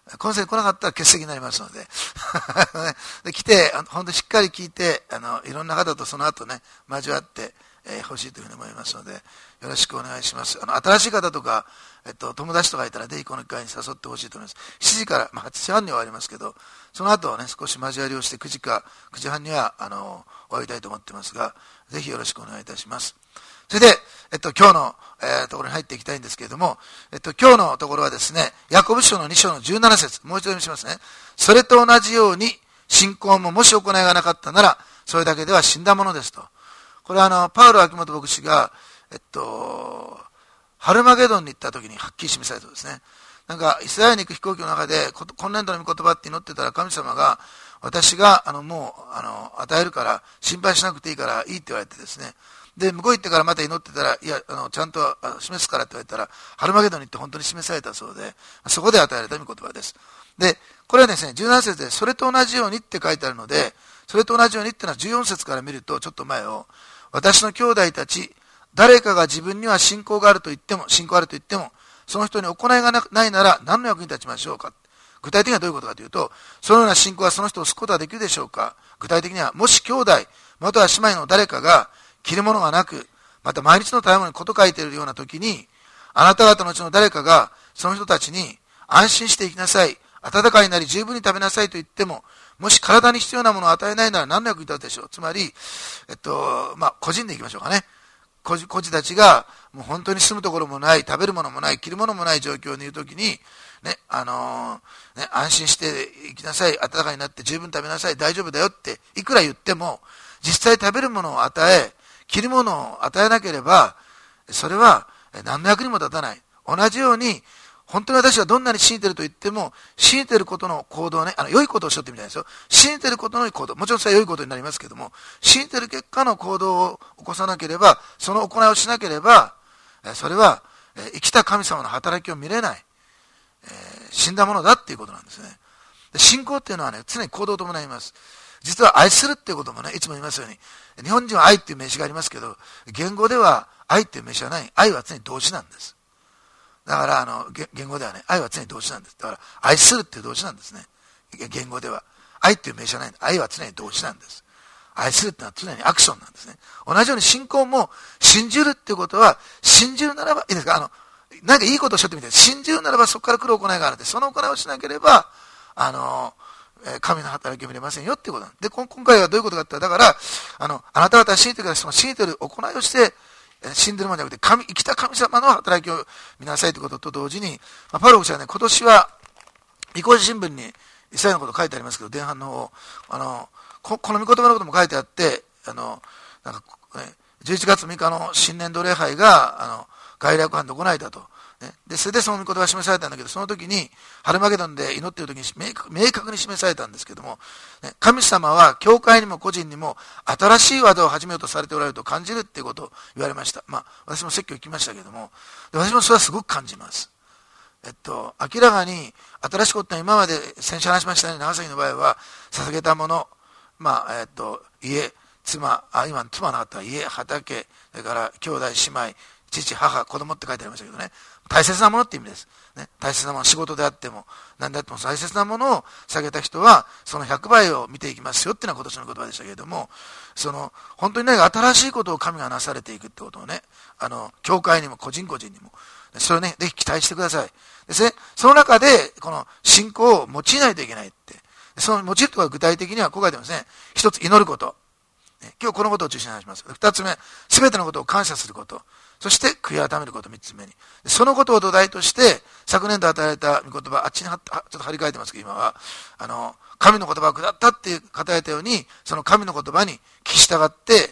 今世来なかったら欠席になりますのでで来て本当にしっかり聞いて、あのいろんな方とその後ね交わってえー、欲しいというふうに思いますので、よろしくお願いします。あの新しい方とか、えっと、友達とかいたらぜひこの機会に誘ってほしいと思います。しちじから、まあ、はちじはんには終わりますけど、その後はね少し交わりをしてくじかくじはんにはあの終わりたいと思ってますが、ぜひよろしくお願いいたします。それで、えっと、今日の、えー、ところに入っていきたいんですけれども、えっと、今日のところはですね、ヤコブ書のに章のじゅうなな節、もう一度読みしますね。それと同じように信仰ももし行いがなかったなら、それだけでは死んだものですと。これはあのパウロ秋元牧師が、えっと、ハルマゲドンに行った時にはっきり示されたそうですね。なんかイスラエルに行く飛行機の中で今年度の御言葉って祈ってたら、神様が私があのもうあの与えるから心配しなくていいからいいって言われてですね、で向こう行ってからまた祈ってたら、いやあのちゃんと示すからって言われたら、ハルマゲドンに行って本当に示されたそうで、そこで与えられた御言葉です。でこれはですね、じゅうなな節でそれと同じようにって書いてあるので、それと同じようにっていうのはじゅうよん節から見ると、ちょっと前を、私の兄弟たち、誰かが自分には信仰があると言っても、信仰あると言っても、その人に行いがないなら何の役に立ちましょうか。具体的にはどういうことかというと、そのような信仰はその人を救うことができるでしょうか。具体的には、もし兄弟、または姉妹の誰かが着るものがなく、また毎日の食べ物に事書いているような時に、あなた方のうちの誰かがその人たちに安心して生きなさい、温かいなり十分に食べなさいと言っても、もし体に必要なものを与えないなら何の役に立つでしょう。つまり、えっと、まあ、個人でいきましょうかね。孤児、孤児たちが、もう本当に住むところもない、食べるものもない、着るものもない状況にいるときに、ね、あのー、ね、安心して生きなさい、暖かになって十分食べなさい、大丈夫だよって、いくら言っても、実際食べるものを与え、着るものを与えなければ、それは何の役にも立たない。同じように、本当に私はどんなに信じていると言っても、信じていることの行動ね、あの、良いことをしようってみたいですよ。信じていることの行動、もちろんそれは良いことになりますけども、信じている結果の行動を起こさなければ、その行いをしなければ、それは生きた神様の働きを見れない、えー、死んだものだっていうことなんですね。で、信仰っていうのはね、常に行動と伴います。実は愛するっていうこともね、いつも言いますように、日本人は愛っていう名詞がありますけど、言語では愛っていう名詞はない。愛は常に動詞なんです。だから、あの、言語ではね、愛は常に動詞なんです。だから、愛するっていう動詞なんですね。言語では。愛っていう名詞はない。愛は常に動詞なんです。愛するっていうのは常にアクションなんですね。同じように信仰も、信じるっていうことは、信じるならば、いいですか、あの、なんかいいことをしようってみたいな。信じるならばそこから来る行いがあるんで、その行いをしなければ、あの、神の働きを見れませんよっていうことなんで、今回はどういうことかって言ったら、だから、あの、あなた方は信じてください。その信じている行いをして、死んでるものじゃなくて、神、生きた神様の働きを見なさいということと同時に、まあ、パウロ牧師はね、今年は、イコージ新聞にイスラエルのこと書いてありますけど、前半の方、あの、こ, この御言葉のことも書いてあって、あの、なんか、ね、じゅういちがつむいかの新年度礼拝が、あの、概略班で行われたと。ね、で、それでその御言葉が示されたんだけど、その時に、ハルマゲドンで祈っている時に明確、明確に示されたんですけども、ね、神様は教会にも個人にも新しい技を始めようとされておられると感じるっていうことを言われました。まあ、私も説教行きましたけども、で私もそれはすごく感じます。えっと、明らかに新しいことは今まで先週話しましたように、長崎の場合は捧げたもの、まあ、えっと、家、妻、あ、今妻なかったら家、畑、それから兄弟、姉妹、父、母、子供って書いてありましたけどね、大切なものって意味です。ね、大切なもの、仕事であっても、何であっても大切なものを下げた人は、そのひゃくばいを見ていきますよっていうのは今年の言葉でしたけれども、その、本当にね、新しいことを神がなされていくってことをね、あの、教会にも個人個人にも、それをね、ぜひ期待してください。ですね、その中で、この信仰を用いないといけないって。その用いるとは具体的にはこう書いてますね。一つ、祈ること。今日このことを中心に話します。二つ目、すべてのことを感謝すること。そして、悔い改めること、三つ目に。そのことを土台として、昨年度与えられた御言葉、あっちにはちょっと張り替えてますけど、今は、あの、神の言葉を下ったって語られたように、その神の言葉に聞き従って、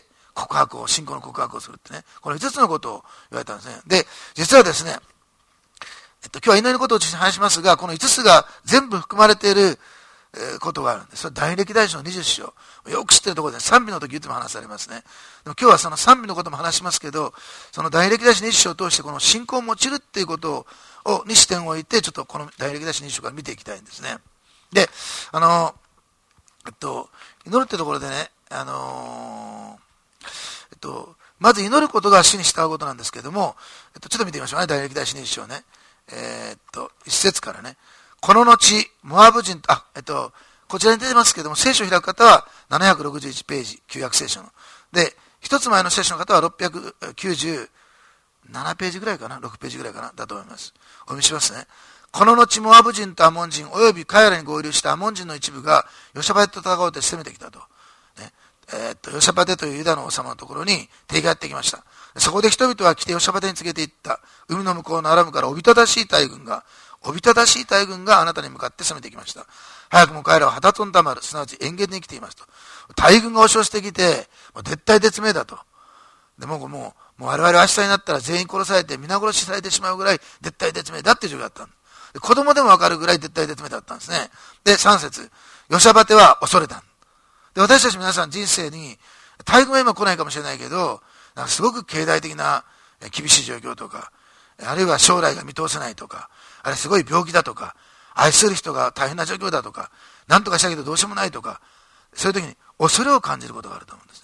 告白を、信仰の告白をするってね。この五つのことを言われたんですね。で、実はですね、えっと、今日は祈りのことを中心に話しますが、この五つが全部含まれている、えー、ことがあるんです。それ第二歴代史のにじゅっ章。よく知ってるところで賛美の時いつも話されますね。でも今日はその賛美のことも話しますけど、その第二歴代史にじゅっ章を通してこの信仰を用いるっていうことを、に視点を置いて、ちょっとこの第二歴代史にじゅっ章から見ていきたいんですね。で、あの、えっと、祈るってところでね、あの、えっと、まず祈ることが主に従うことなんですけども、えっと、ちょっと見てみましょうね、第二歴代史にじゅっ章ね。えー、っと、一節からね。 この後、モアブ人、あ、えっと、こちらに出てますけども、聖書を開く方はななひゃくろくじゅういちページ、旧約聖書の。で、一つ前の聖書の方はろっぴゃくきゅうじゅうななページぐらいかな、ろくページぐらいかな、だと思います。お読みしますね。この後、モアブ人とアモン人、および彼らに合流したアモン人の一部が、ヨシャバテと戦おうと攻めてきたと。ねえー、っと、ヨシャバテというユダの王様のところに敵がやってきました。そこで人々は来てヨシャバテに告げていった。海の向こうのアラムからおびただしい大軍が、おびただしい大軍があなたに向かって攻めてきました。早くも彼らはハタトンダマル、すなわち塩原に来ていますと。大軍が押し寄せてきて、もう絶対絶命だと。でも、もう、もう我々は明日になったら全員殺されて、皆殺しされてしまうぐらい絶対絶命だっていう状況だったんで、子供でもわかるぐらい絶対絶命だったんですね。で、さん節、ヨシャバテは恐れた。で、私たち皆さん人生に、大軍は今来ないかもしれないけど、なんかすごく経済的な厳しい状況とか、あるいは将来が見通せないとか、あるいはすごい病気だとか、愛する人が大変な状況だとか、なんとかしたけどどうしようもないとか、そういう時に恐れを感じることがあると思うんですね。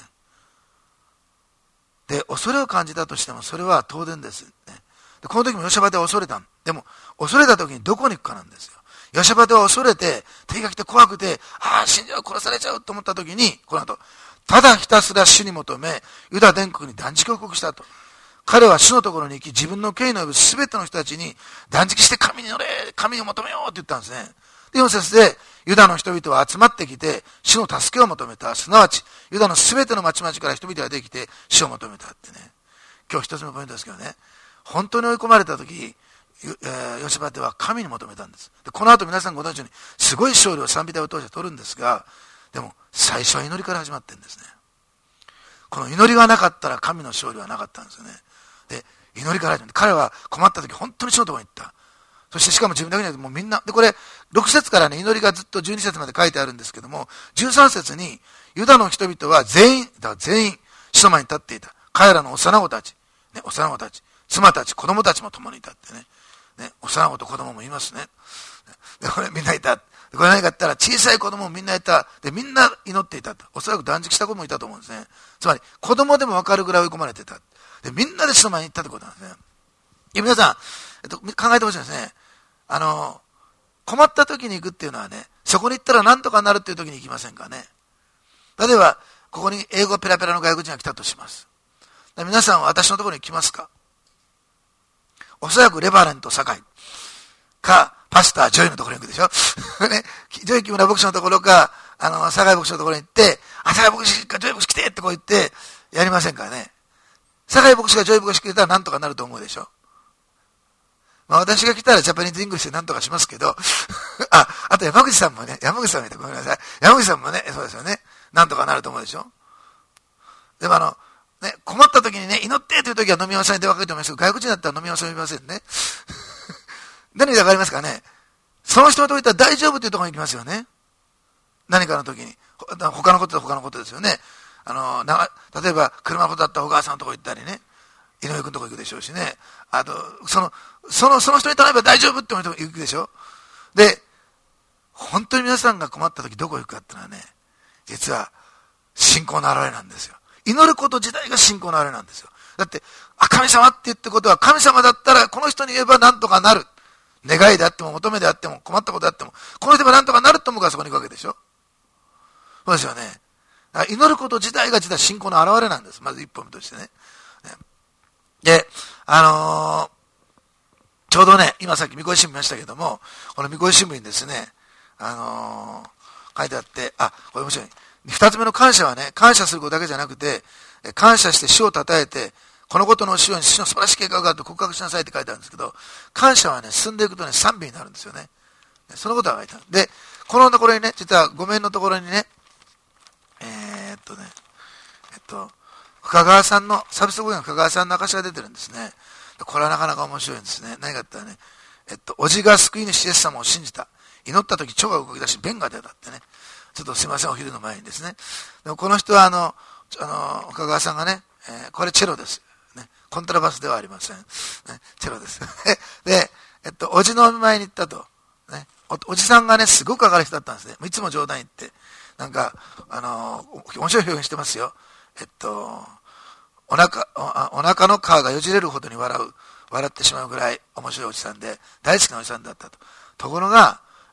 で、恐れを感じたとしても、それは当然です、ね。で、この時もヨシャバテは恐れた。でも、恐れた時にどこに行くかなんですよ。ヨシャバテは恐れて、敵が来て怖くて、ああ、死んじゃう、殺されちゃうと思った時に、この後、ただひたすら主に求め、ユダ全国に断食を告したと。彼は主のところに行き、自分の権威の及ぶすべての人たちに断食して神に乗れ、神を求めようって言ったんですね。で、よん節で、ユダの人々は集まってきて、主の助けを求めた。すなわち、ユダのすべての町々から人々ができて、主を求めたってね。今日一つのポイントですけどね。本当に追い込まれたとき、えー、ヨシャバテは神に求めたんです。で、この後皆さんご存知のように、すごい勝利を賛美隊を通して取るんですが、でも、最初は祈りから始まってるんですね。この祈りがなかったら神の勝利はなかったんですよね。で、祈りから始まって、彼は困ったとき、本当に主のところに行った。そしてしかも自分だけじゃなくて、もうみんな、で、これ、ろく節からね、祈りがずっとじゅうに節まで書いてあるんですけども、じゅうさん節に、ユダの人々は全員、だから全員、主の前に立っていた。彼らの幼子たち、ね、幼子たち、妻たち、子供たちも共にいたってね。ね、幼子と子供もいますね。で、これみんないた。これ何かって言ったら、小さい子供もみんないた。で、みんな祈っていたと。おそらく断食した子もいたと思うんですね。つまり、子供でも分かるぐらい追い込まれてた。で、みんなで主の前に行ったってことなんですね。で、皆さん、えっと、考えてほしいんですね。あの、困った時に行くっていうのはね、そこに行ったら何とかなるっていう時に行きませんかね。例えば、ここに英語ペラペラの外国人が来たとします。で、皆さんは私のところに来ますか？おそらくレバレント酒井か、パスタージョイのところに行くでしょね、ジョイ木村牧師のところか、あの、酒井牧師のところに行って、あ、酒井牧師かジョイ牧師来てってこう言って、やりませんからね。酒井牧師がジョイ牧師来たら何とかなると思うでしょ。まあ私が来たらジャパニーズイングリッシュで何とかしますけど、あ、あと山口さんもね、山口さんもいた、ごめんなさい。山口さんもね、そうですよね。何とかなると思うでしょ。でもあの、ね、困った時にね、祈ってという時は飲み合わせに電話かけてもいますけど、外国人だったら飲み合わせは呼びませんね。何でわかりますかね。その人のとこ行ったら大丈夫というところに行きますよね。何かの時に。他のことは他のことですよね。あの、な例えば、車のことだったら小川さんのとこ行ったりね、井上君のとこ行くでしょうしね。あと、その、その、その人に頼めば大丈夫って思う人も行くでしょ。で、本当に皆さんが困った時どこ行くかっていうのはね、実は、信仰の表れなんですよ。祈ること自体が信仰の表れなんですよ。だって、あ、神様って言ってことは、神様だったらこの人に言えば何とかなる。願いであっても求めであっても困ったことであっても、この人が何とかなると思うからそこに行くわけでしょ。そうですよね。祈ること自体が実は信仰の表れなんです。まず一歩目としてね。で、あのー、ちょうどね、今さっき三越新聞見ましたけども、この三越新聞にですね、あのー、書いてあって、あ、これ面白い。二つ目の感謝はね、感謝することだけじゃなくて、感謝して主を称えて、このことの主ように主の素晴らしい計画があると告白しなさいって書いてあるんですけど、感謝はね、進んでいくとね、賛美になるんですよね。そのことが書いてある。で、このところにね、実はごめんのところにね、えー、っとね、えっと、深川さんの、サブスト語源の深川さんの証が出てるんですね。これはなかなか面白いんですね。何かって言ったらね、えっと、おじが救い主イエス様を信じた。祈った時、腸が動き出し、便が出たってね。ちょっとすいません、お昼の前にですね。でもこの人は、あの、あの、深川さんがね、えー、これチェロです。ね。コントラバスではありません。ね、チェロです。で、えっと、おじのお見舞いに行ったと。ね。お、おじさんがね、すごく明るい人だったんですね。いつも冗談言って。なんか、あの、面白い表現してますよ。えっと、お腹、お、お腹の皮がよじれるほどに笑う、笑ってしまうぐらい面白いおじさんで、大好きなおじさんだったと。ところが、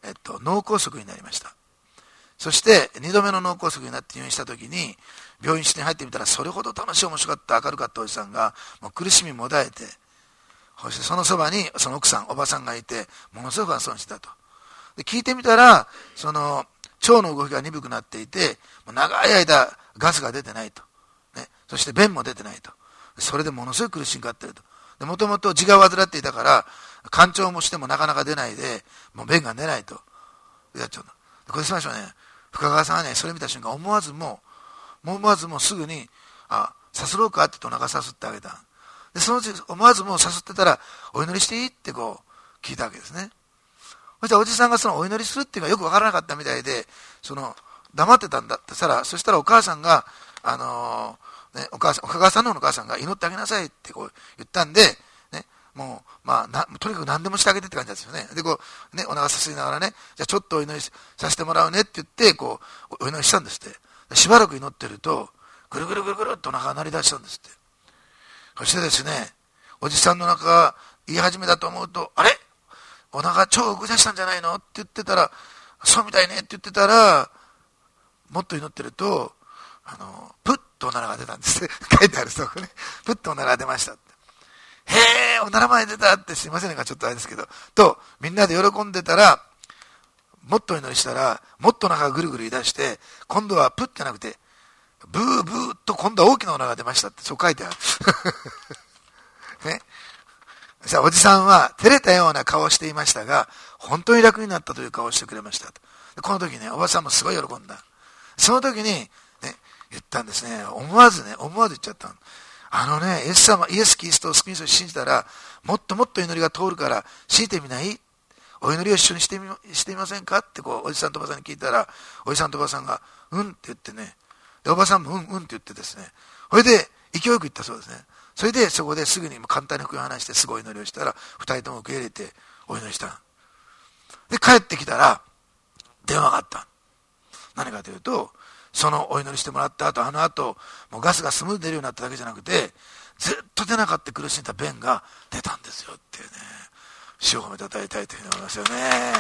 えっと、脳梗塞になりました。そしてにどめの脳梗塞になって入院した時に病院室に入ってみたら、それほど楽しい面白かった明るかったおじさんがもう苦しみもだえて、そしてそのそばにその奥さんおばさんがいて、ものすごく損してたと。で聞いてみたら、その腸の動きが鈍くなっていて、もう長い間ガスが出てないと、ね、そして便も出てないと。それでものすごい苦しがっていると。もともと痔が患っていたから肝腸もしてもなかなか出ないで、もう便が出ないとやっちゃうんだ。これしましょうね、深川さんはね、それ見た瞬間思わずもう思わずもうすぐに、あ、さすろうかって言ってお腹さすってあげた。でそのうち思わずもうさすってたら、お祈りしていいってこう聞いたわけですね。そしたらおじさんがそのお祈りするっていうのがよくわからなかったみたいで、その黙ってたんだってさら、そしたらお母さんがあのーね、お母さん、深川さんの方のお母さんが祈ってあげなさいってこう言ったんで、ね、もうまあなとにかく何でもしてあげてって感じなんですよね。でこうね、お腹さすりながらね、じゃあちょっとお祈りさせてもらうねって言ってこうお祈りしたんですって。しばらく祈ってるとぐるぐるぐるぐるっとお腹が鳴り出したんですって。そしてですね、おじさんの中が言い始めたと思うと、あれお腹腸を動かしたんじゃないのって言ってたら、そうみたいねって言ってたら、もっと祈ってると、あのプッとおならが出たんです書いてあるとこね、プッとおならが出ましたって。へえ、おなら前に出たって、すいませんがちょっとあれですけど、とみんなで喜んでたら、もっとお祈りしたら、もっとお腹がぐるぐる言い出して、今度はプッじゃなくてブーブーと今度は大きなおならが出ましたって、そう書いてあるね。さあおじさんは照れたような顔をしていましたが、本当に楽になったという顔をしてくれましたと。でこの時ね、おばさんもすごい喜んだ。その時に、ね、言ったんですね。思わずね、思わず言っちゃったの。あのね、イエス様、イエス・キリストを救い主と信じたら、もっともっと祈りが通るから強いてみない？お祈りを一緒にしてみ、してみませんかってこうおじさんとおばさんに聞いたら、おじさんとおばさんがうんって言ってね、でおばさんもうんうんって言ってですね、それで勢いよく言ったそうですね。それでそこですぐに簡単に福音を話してすぐお祈りをしたら、二人とも受け入れてお祈りした。で帰ってきたら電話があった。何かというと、そのお祈りしてもらった後、あの後もうガスがスムーズに出るようになっただけじゃなくて、ずっと出なかった苦しんだ便が出たんですよっていうね、主を褒めたたえたいというふうに思いますよね。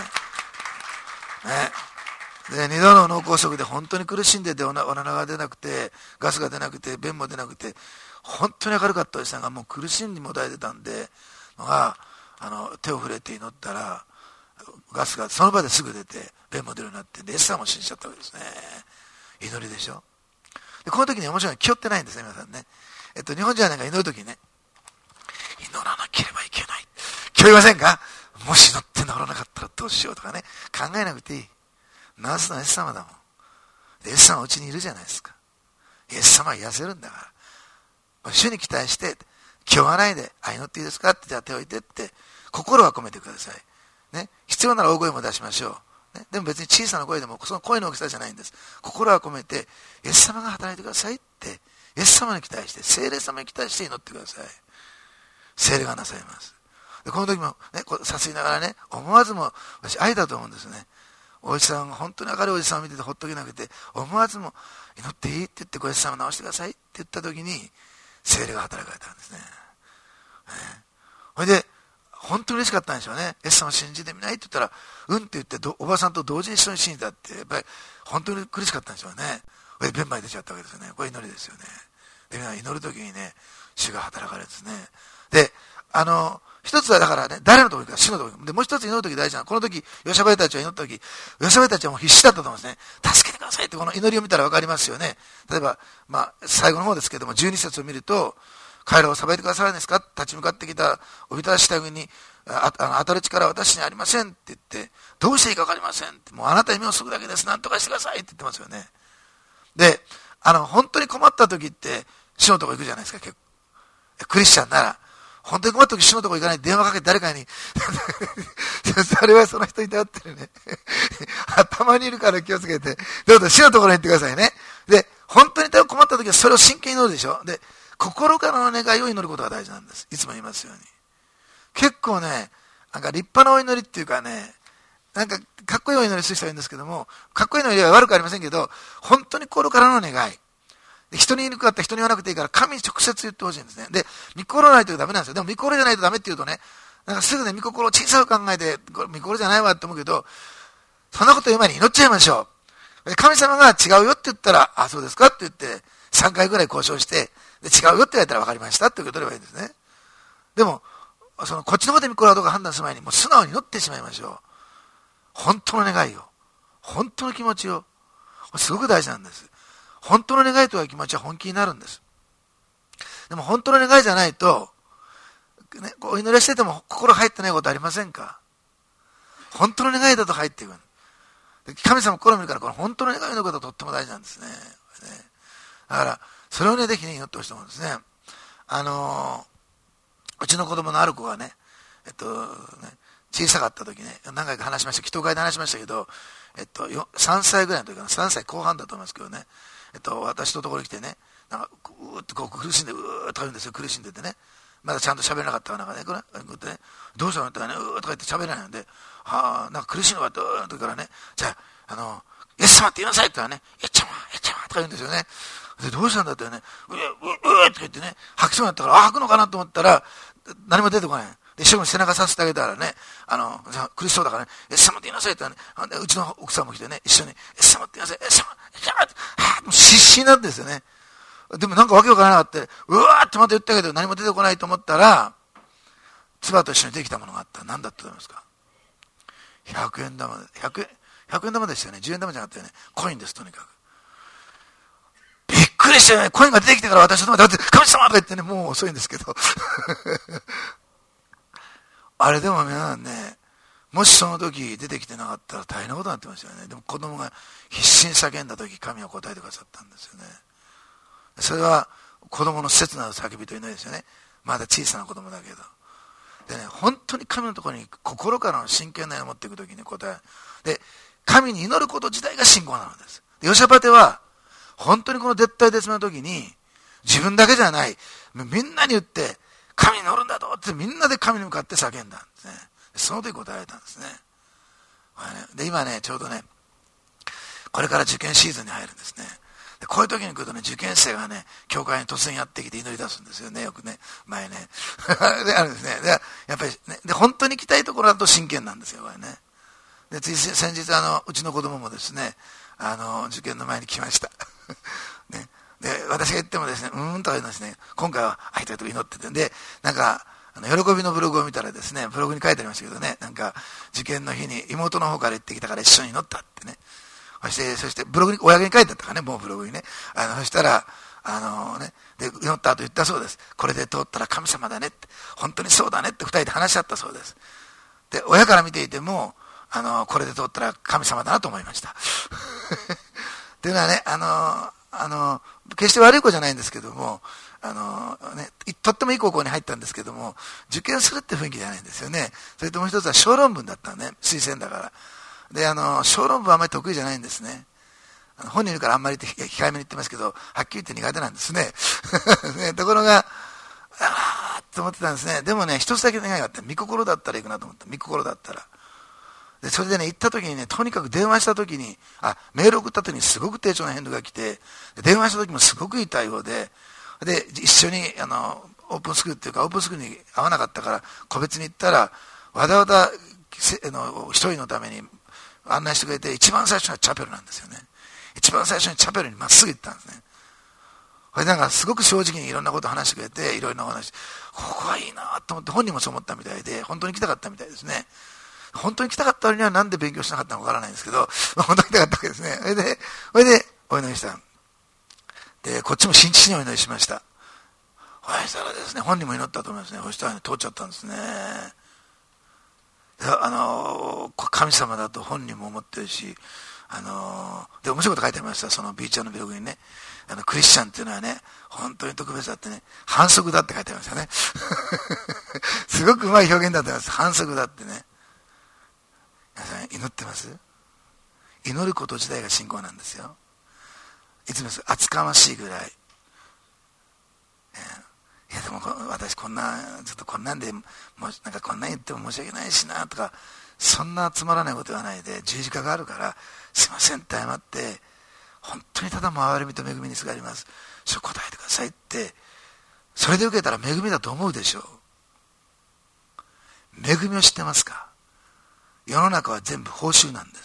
ねで二度の脳梗塞で本当に苦しんでて、おなおならが出なくてガスが出なくて便も出なくて、本当に明るかったおじさんがもう苦しんでもだえてたんで、があの手を触れて祈ったらガスがその場ですぐ出て便も出るようになって、でエスサも死んじゃったわけですね。祈りでしょ。でこの時に面白いのは気負ってないんですね、皆さんね。えっと日本人はなんか祈る時にね、祈らなければいけない、気負いませんか？もし祈って治らなかったらどうしようとかね、考えなくていい。治すのはイエス様だもん。でイエス様はうちにいるじゃないですか。イエス様は癒せるんだから、主に期待して気負わないで、あ、祈っていいですかって、じゃあ手を置いてって心は込めてください、ね、必要なら大声も出しましょう、ね、でも別に小さな声でもその声の大きさじゃないんです。心は込めてイエス様が働いてくださいって、イエス様に期待して、聖霊様に期待して祈ってください。聖霊がなさいます。でこの時もね、こうさすりながらね、思わずも私愛だと思うんですね。おじさんが本当に明るいおじさんを見ててほっとけなくて、思わずも祈っていいって言ってごイエス様を直してくださいって言った時に聖霊が働かれたんですね。それで本当に嬉しかったんでしょうね。イエス様を信じてみないって言ったらうんって言って、おばさんと同時に一緒に信じたって、やっぱり本当に苦しかったんでしょうね。それで便まで出ちゃったわけですよね。これ祈りですよね。で皆祈る時にね、主が働かれるんですね。であの一つはだからね、誰のところか、主のところで、もう一つ祈るとき大事なの。この時、ヨシャバイたちは祈ったとき、ヨシャバイたちはもう必死だったと思うんですね。助けてくださいって、この祈りを見たら分かりますよね。例えば、まあ、最後の方ですけども、じゅうに節を見ると、彼らを裁いてくださらないですか？立ち向かってきた、おびただした軍に、ああの当たる力は私にありませんって言って、どうしていいか分かりませんって、もうあなたに目を注ぐだけです。なんとかしてくださいって言ってますよね。で、あの、本当に困った時って、主のところ行くじゃないですか、結構。クリスチャンなら。本当に困った時、主のところ行かないで電話かけて誰かにそれはその人に頼ってるね頭にいるから気をつけて、どうぞ主のところに行ってくださいね。で本当に困った時はそれを真剣に祈るでしょ。で心からの願いを祈ることが大事なんです。いつも言いますように。結構ね、なんか立派なお祈りっていうかね、なんかかっこいいお祈りする人はいるんですけども、かっこいいの祈りは悪くありませんけど、本当に心からの願い、人に言いにくかったら人に言わなくていいから神に直接言ってほしいんですね。で、見心ないとダメなんですよ。でも見心じゃないとダメって言うとね、なんかすぐね、見心を小さく考えて、見心じゃないわって思うけど、 そんなこと言う前に祈っちゃいましょう。で神様が違うよって言ったら、あ、そうですかって言って、さんかいぐらい交渉して、で違うよって言われたら分かりましたって受け取ればいいんですね。でも、そのこっちの方で御心はどうか判断する前に、もう素直に祈ってしまいましょう。本当の願いを、本当の気持ちを、すごく大事なんです。本当の願いという気持ちは本気になるんです。でも本当の願いじゃないと、ね、お祈りしてても心入ってないことありませんか？本当の願いだと入っていく。神様心を見るから、この本当の願いのことはとっても大事なんですね。だから、それをね、ぜひね、祈ってほしいと思うんですね。あのー、うちの子供のある子がね、えっと、ね、小さかった時ね、何回か話しました、祈祷会で話しましたけど、えっと、さんさいぐらいの時かな、さんさいこう半だと思いますけどね、えっと、私のところに来てね、なんか、うーっとこう苦しんで、うーっと言うんですよ、苦しんでてね。まだちゃんと喋れなかったから、なんかね、これ、こうやってね、どうしたのって言ったらね、うーっとか言って喋れないので、はぁ、なんか苦しいのがどーっとからね、じゃあ、あの、イエス様って言いなさいって言ったらね、えっちゃま、えっちゃまとか言うんですよね。で、どうしたんだってね、うー、うー、うーって言ってね、吐きそうになったから、あ、吐くのかなと思ったら、何も出てこない。で、一生懸命背中させてあげたらね、あの、苦しそうだからね、イエス様って言いなさいって言ったらね、うちの奥さんも来てね、一緒に、イエス様って言いなさい、イエス様、イエス様って、はぁ、もう必死なんですよね。でもなんかわけわからなかった。うわーってまた言ったけど、何も出てこないと思ったら、唾と一緒にできたものがあった。何だったと思いますか？ひゃくえん玉で、ひゃくえん、ひゃくえん玉でしたよね。じゅうえん玉じゃなかったよね。コインです、とにかく。びっくりしてね、コインが出てきてから私の頭で、神様とか言ってね、もう遅いんですけど。あれでも皆さんね、もしその時出てきてなかったら大変なことになってましたよね。でも子供が必死に叫んだ時、神は答えてくださったんですよね。それは子供の切なる叫びというのですよね。まだ小さな子供だけど。でね、本当に神のところに心からの真剣なを持っていくときに答え。で、神に祈ること自体が信仰なのです。でヨシャパテは、本当にこの絶対絶命の時に、自分だけじゃない、みんなに言って、神に祈るんだとってみんなで神に向かって叫んだんですね。その時答えられたんですね。で、今ね、ちょうどね、これから受験シーズンに入るんですね。でこういう時に来るとね、受験生がね、教会に突然やってきて祈り出すんですよね、よくね、前ね。で、あるんですね。で、やっぱりね、で、本当に来たいところだと真剣なんですよ、これね。で、つい先日、あの、うちの子供もですね、あの、受験の前に来ました。ね。で、私が言ってもですね、うーんとか言うんですね、今回は会いたいと祈ってて、で、なんか、あの喜びのブログを見たらですね、ブログに書いてありましたけどね、なんか、受験の日に妹の方から行ってきたから一緒に祈ったってね。そして、そして、ブログに、公に書いてあったからね、もうブログにね。あの、そしたら、あのね、で、祈った後言ったそうです。これで通ったら神様だねって、本当にそうだねって二人で話し合ったそうです。で、親から見ていても、あの、これで通ったら神様だなと思いました。っていうのはね、あの、あの、決して悪い子じゃないんですけども、あのね、とってもいい高校に入ったんですけども、受験するって雰囲気じゃないんですよね。それともう一つは小論文だったね、推薦だから。で、あの、小論文はあまり得意じゃないんですね。あの本人いるからあんまり控えめに言ってますけど、はっきり言って苦手なんですね。ねところが、あーって思ってたんですね。でもね、一つだけ願いがあって、御心だったら行くなと思った。御心だったら。で、それでね、行った時にね、とにかく電話した時に、あ、メール送った時にすごく丁重な返事が来て、電話した時もすごくいい対応で、で、一緒に、あの、オープンスクールっていうか、オープンスクールに会わなかったから、個別に行ったら、わざわざ、あの、一人のために案内してくれて、一番最初はチャペルなんですよね。一番最初にチャペルにまっすぐ行ったんですね。これなんかすごく正直にいろんなことを話してくれて、いろいろなお話、ここはいいなと思って、本人もそう思ったみたいで、本当に来たかったみたいですね。本当に来たかったのにはなんで勉強しなかったのかわからないんですけど、本当に来たかったわけですね。それで、それで、お祈りした。で、こっちも新父にお祈りしました。そしたらですね、本人も祈ったと思いますね。そしたらね、通っちゃったんですね。で、あの、神様だと本人も思ってるし、あの、で、面白いこと書いてありました。そのビーチャーのブログにね。あの、クリスチャンっていうのはね、本当に特別だってね、反則だって書いてありましたね。すごくうまい表現だと思います。反則だってね。皆さん、祈ってます？祈ること自体が信仰なんですよ。いつも厚かましいぐらい。いやでも私こんな、ちょっとこんなんで、もなんかこんなん言っても申し訳ないしなとか、そんなつまらないこと言わないで、十字架があるから、すいませんって謝って、本当にただも憐れみと恵みにすがります。それ答えてくださいって、それで受けたら恵みだと思うでしょう。恵みを知ってますか？世の中は全部報酬なんです。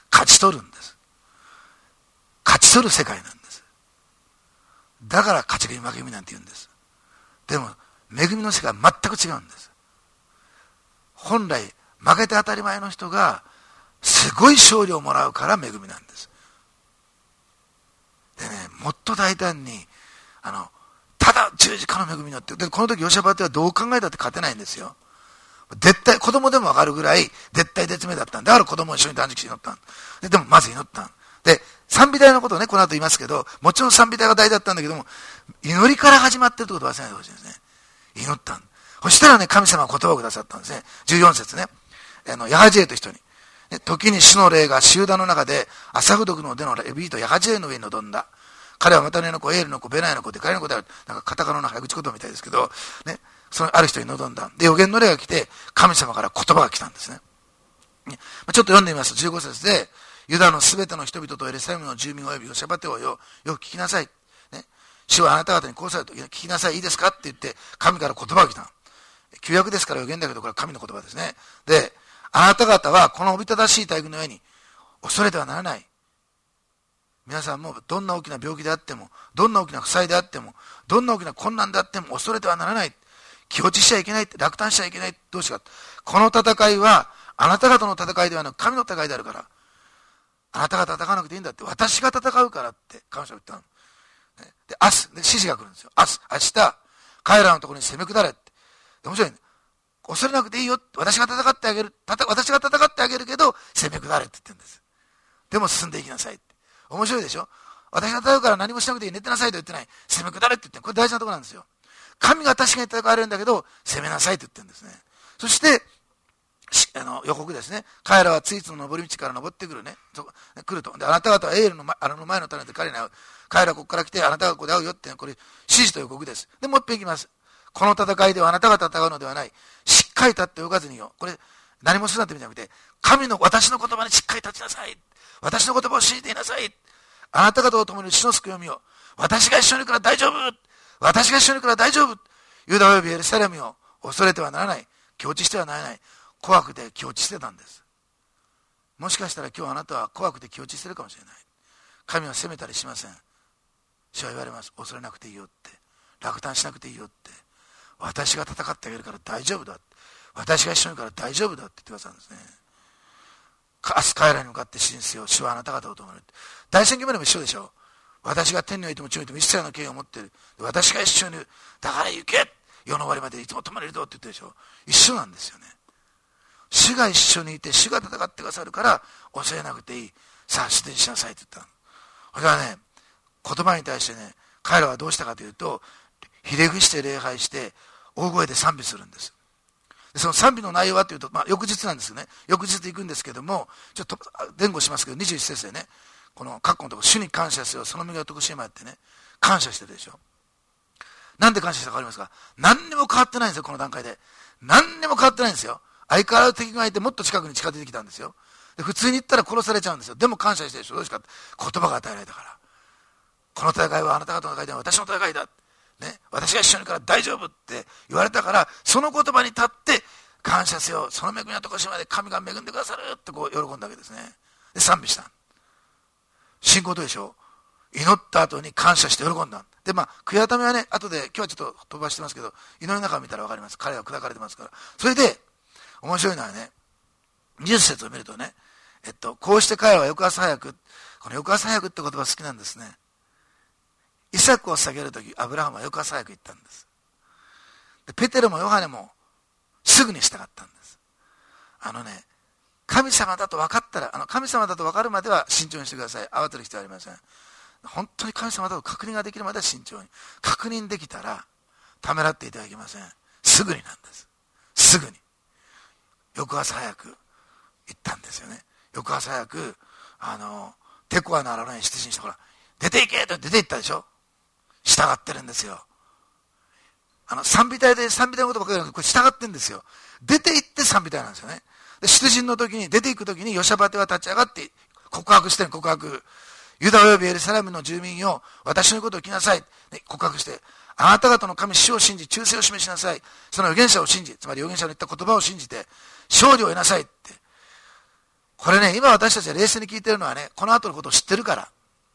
勝ち取るんです。勝ち取る世界なんです。だから勝ち組負け組なんて言うんです。でも恵みの世界は全く違うんです。本来負けて当たり前の人がすごい勝利をもらうから恵みなんです。でね、もっと大胆にあのただ十字架の恵みによって、でこの時ヨシャパテはどう考えたって勝てないんですよ。絶対子供でも分かるぐらい絶対絶命だったんで、だから子供を一緒に断食して祈ったんで、でもまず祈ったんで、賛美隊のことをねこの後言いますけど、もちろん賛美隊が大事だったんだけども、祈りから始まってるってことを忘れないでほしいですね。祈ったん。そしたらね、神様は言葉をくださったんですね。じゅうよん節ね、あのヤハジエという人に、ね、時に主の霊が集団の中でアサフ族の腕のレビートヤハジエの上に臨んだ。彼はマタネの子、エールの子、ベナイの子、デカイの子である。なんかカタカナの早口言葉みたいですけど、ね、そのある人に臨んだ。で、予言の霊が来て、神様から言葉が来たんですね。ね、ちょっと読んでみますと、じゅうご節で、ユダのすべての人々とエルサレムの住民及びヨシャパテをよ、よく聞きなさい。ね、主はあなた方にこうされると、聞きなさい、いいですかって言って、神から言葉が来た。旧約ですから予言だけど、これは神の言葉ですね。で、あなた方はこのおびただしい大軍の上に恐れてはならない。皆さんもどんな大きな病気であっても、どんな大きな負債であっても、どんな大きな困難であっても恐れてはならない。気落ちしちゃいけない。落胆しちゃいけない。どうしようか。この戦いはあなた方の戦いではなく神の戦いであるから。あなたが戦わなくていいんだって。私が戦うからって神様言ったの。で、明日、で指示が来るんですよ。明日、明日、彼らのところに攻め下れって。面白いね。恐れなくていいよ。私が戦ってあげる。たた私が戦ってあげるけど、攻め下れって言ってるんです。でも進んでいきなさいって。面白いでしょ。私が戦うから何もしなくていい。寝てなさいと言ってない。攻め下れって言ってる。これ大事なところなんですよ。神が確かに戦われるんだけど、攻めなさいと言ってるんですね。そして、あの予告ですね。彼らはツイツの登り道から登ってくるね。そ来ると。で、あなた方はエールの前、あの前の種で彼に会う。彼らはここから来て、あなたがここで会うよって、これ、指示と予告です。で、もう一遍いきます。この戦いではあなたが戦うのではない。しっかり立って動かずによ。これ、何もするなんて意味じゃなくて、神の私の言葉にしっかり立ちなさい。私の言葉を信じていなさい。あなた方と共に主の救いを見よ。私が一緒にいるから大丈夫。私が一緒にいるから大丈夫。ユダおよびエルサレムを恐れてはならない。気落ちしてはならない。怖くて気落ちしてたんです。もしかしたら今日あなたは怖くて気落ちしてるかもしれない。神は責めたりしません。主は言われます。恐れなくていいよって。落胆しなくていいよって。私が戦ってあげるから大丈夫だ。私が一緒にいるから大丈夫だって言ってくださるんですね。明日彼らに向かって信じよ。主はあなた方を共に。大宣言までも一緒でしょ。私が天においても地においても一切の権威を持っている。私が一緒にいる。だから行け。世の終わりまでいつも共にいるぞって言ってるでしょ。一緒なんですよね。主が一緒にいて、主が戦ってくださるから恐れなくていい。さあ、出陣しなさいって言ったの。これはね、言葉に対してね、彼らはどうしたかというと、ひれ伏して礼拝して大声で賛美するんです。でその賛美の内容はというと、まあ、翌日なんですよね。翌日行くんですけども、ちょっと前後しますけど、にじゅういち節でね、この括弧のところ、主に感謝せよ、その身が徳島やってね、感謝してるでしょ。なんで感謝したか分かりますか。何にも変わってないんですよ、この段階で。何にも変わってないんですよ。相変わらず敵がいて、もっと近くに近づいてきたんですよ。で普通に言ったら殺されちゃうんですよ。でも感謝してるでしょ。どうしかって言葉が与えられたから。この戦いはあなた方の戦いでは私の戦いだ。ね、私が一緒にいるから大丈夫って言われたから、その言葉に立って感謝せよ、その恵みのところまで神が恵んでくださるってこう喜んだわけですね。で賛美した。信仰とでしょ。祈った後に感謝して喜んだ。でまあ悔い改めはね、後で今日はちょっと飛ばしてますけど、祈りの中を見たら分かります。彼は砕かれてますから。それで面白いのはね、にじゅっ節を見るとね、えっとこうして彼らは翌朝早く、この翌朝早くって言葉好きなんですね。イサクを下げるとき、アブラハムは翌朝早く言ったんです。でペテロもヨハネもすぐに従ったんです。あのね、神様だと分かったら、あの神様だと分かるまでは慎重にしてください。慌てる必要はありません。本当に神様だと確認ができるまでは慎重に。確認できたらためらっていただけません。すぐになんです。すぐに。翌朝早く言ったんですよね。翌朝早く、あの、テコアの荒野に出陣して、ほら、出て行けと出て行ったでしょ。従ってるんですよ。あの、賛美隊で賛美隊のことばっかりじゃなくて、これ従ってるんですよ。出て行って賛美隊なんですよね。で、出陣の時に、出て行く時に、ヨシャパテは立ち上がって、告白してる告白。ユダおよびエルサレムの住民よ、私のことを聞きなさい。ね、告白して、あなた方の神、主を信じ、忠誠を示しなさい。その預言者を信じ、つまり預言者の言った言葉を信じて、勝利を得なさいってこれね、今私たちが冷静に聞いてるのはね、この後のことを知ってるから。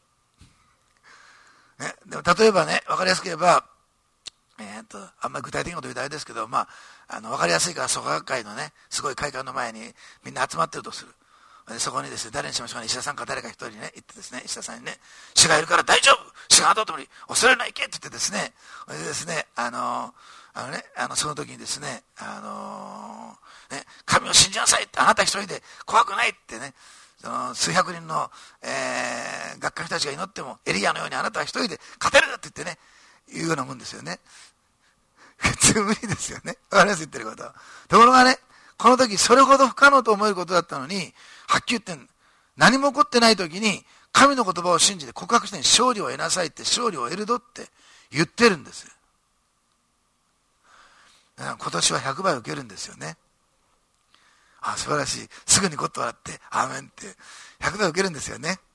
ね、でも例えばね、わかりやすく言えば、えー、っと、あんまり具体的なこと言うとあれですけど、まあ、あの、わかりやすいから創価学会のね、すごい会館の前にみんな集まってるとする。でそこにですね、誰にしましょうかね、石田さんか誰か一人ね、言ってですね、石田さんにね、主がいるから大丈夫、主があなたと共に恐れないけって言ってですね、それでですね、あの、あのね、あの、その時にですね、あのー、ね、神を信じなさいって、あなた一人で怖くないってね、その数百人の、えー、学科の人たちが祈っても、エリアのようにあなたは一人で勝てるって言ってね、いうようなもんですよね。普通無理ですよね。わかります言ってること。ところがね、この時それほど不可能と思えることだったのに、はっきり言って何も起こってない時に神の言葉を信じて告白して勝利を得なさいって勝利を得るぞって言ってるんですよ。今年はひゃくばい受けるんですよね。あ、素晴らしい。すぐにゴッと笑ってアーメンってひゃくばい受けるんですよね。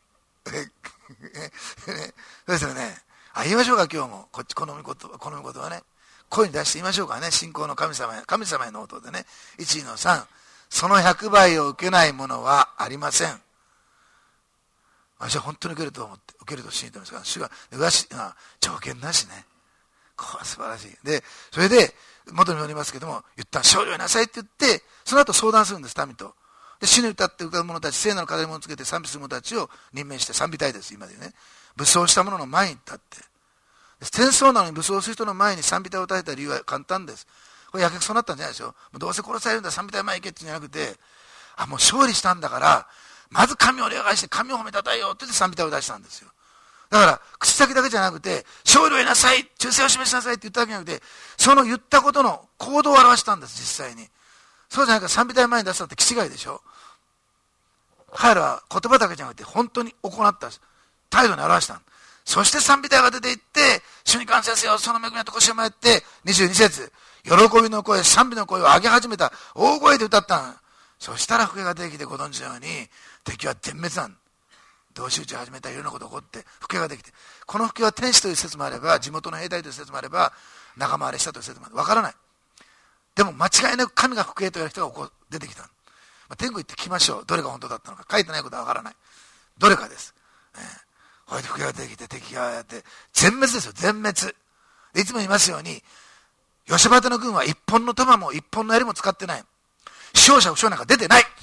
そうですよね。あ、言いましょうか今日もこっち好むこと好むことはね、声に出して言いましょうかね。信仰の神様へ神様への音でね。いちのさん、そのひゃくばいを受けないものはありません。私は本当に受けると思って受けると信じてますから、主がし条件なしね。これは素晴らしい。でそれで元に戻りますけども、言ったら勝利を得なさいって言って、その後相談するんです民と。で主に歌って歌う者たち、聖なる語り物をつけて賛美する者たちを任命して賛美隊です。今でね、武装した者の前に立って、戦争なのに武装する人の前に賛美隊を立てた理由は簡単です。これやけくそになったんじゃないですよ。もうどうせ殺されるんだ、賛美隊前行けって言うんじゃなくて、あ、もう勝利したんだからまず神をお願いして神を褒めたたえようって言って賛美隊を出したんですよ。だから口先だけじゃなくて、勝利を得なさい、忠誠を示しなさいって言ったわけじゃなくて、その言ったことの行動を表したんです。実際にそうじゃないから賛美隊前に出したって気違いでしょ。彼らは言葉だけじゃなくて本当に行った態度に表したん。そして賛美隊が出て行って、主に感謝せよ、その恵みのとこしをもらって、にじゅうに節、喜びの声、賛美の声を上げ始めた。大声で歌ったん。そしたら吹けが出てきて、ご存知のように敵は全滅なん。同士討ちを始めたらいろんなことが起こって吹けができて、この吹けは天使という説もあれば、地元の兵隊という説もあれば、仲間割れしたという説もある。わからない。でも間違いなく神が吹けという人がこう出てきた。まあ、天国行って聞きましょう。どれが本当だったのか。書いてないことはわからない。どれかです。えーこうやって吹けが出てきて敵がやって全滅ですよ。全滅で、いつも言いますように、ヨシャバテの軍は一本の弾も一本の槍も使ってない。死傷者負傷なんか出てない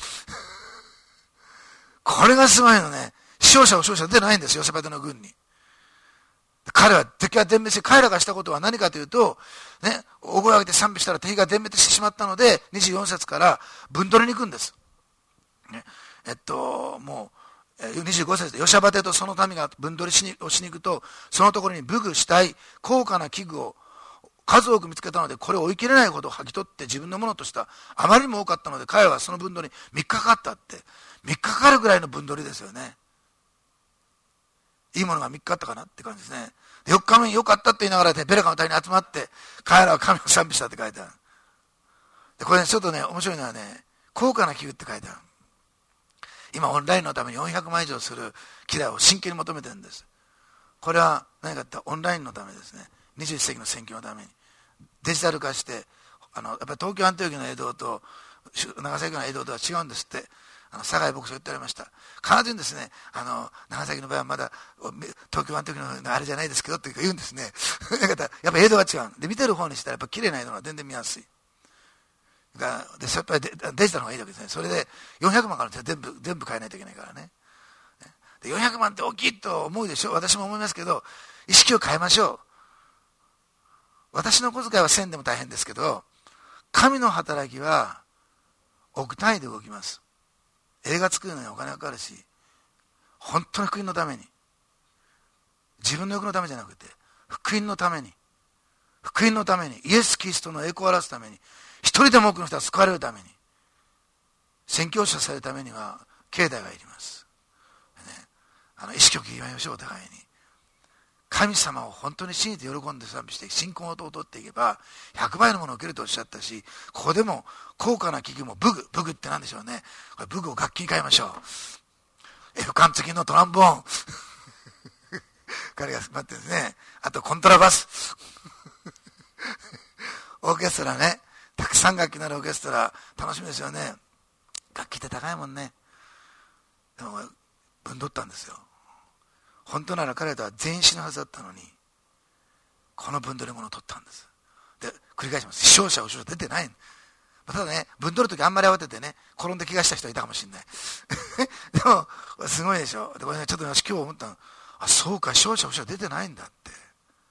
これがすごいのね。死傷者負傷者出てないんです、ヨシャバテの軍に。彼は敵が全滅して、彼らがしたことは何かというとね、大声を上げて賛美したら敵が全滅してしまったので、にじゅうよん節から分取りに行くんです、ね、えっともうにじゅうご節で、ヨシャバテとその民が分取りしにをしに行くと、そのところに武具、死体、高価な器具を数多く見つけたので、これを追い切れないほど剥ぎ取って自分のものとした。あまりにも多かったので、彼らはその分取りにみっかかかったって。みっかかかるぐらいの分取りですよね。いいものがみっかあったかなって感じですね。でよっかめによかったって言いながら、ベレカの谷に集まって、彼らは神を賛美したって書いてある。でこれね、ちょっとね、面白いのはね、高価な器具って書いてある。今オンラインのためによんひゃくまん以上する機材を真剣に求めてるんです。これは何かってオンラインのためですね。にじゅういっ世紀の選挙のためにデジタル化して、あのやっぱり東京アンテオキの映像と長崎の映像とは違うんですって。あの酒井牧師が言っておりました。必ず言うんですね、あの長崎の場合はまだ東京アンテオキのあれじゃないですけどって言うんですねだからやっぱり映像が違うで、見てる方にしたらやっぱ綺麗な映像が全然見やすいがで、やっぱり デ, デジタルの方がいいわけですね。それでよんひゃくまんから全部全部変えないといけないからね。でよんひゃくまんって大きいと思うでしょ。私も思いますけど、意識を変えましょう。私の小遣いはせんでも大変ですけど、神の働きは億単位で動きます。映画作るのにお金かかるし、本当の福音のために、自分の欲のためじゃなくて福音のために、福音のために、イエス・キリストの栄光を表すために、一人でも多くの人が救われるために、宣教者されるためには境内がいります、ね、あの意識を切りましょう。お互いに神様を本当に信じて喜んで賛美して信仰を取っていけばひゃくばいのものを受けるとおっしゃったし、ここでも高価な器具も武具、武具って何でしょうね。これ武具を楽器に変えましょう。F 管付きのトランボーン彼が待ってるんですね。あとコントラバスオーケストラね、たくさん楽器のあるオーケストラ楽しみですよね。楽器って高いもんね。 でもぶんどったんですよ。本当なら彼らは全員死ぬはずだったのに、このぶんどり物を取ったんです。で、繰り返します。死傷者後ろ出てない。ただね、ぶんどるときあんまり慌ててね、転んで怪我した人いたかもしれない。でも、すごいでしょ。でこれね、ちょっと私今日思ったの、あ、そうか、死傷者後ろ出てないんだって。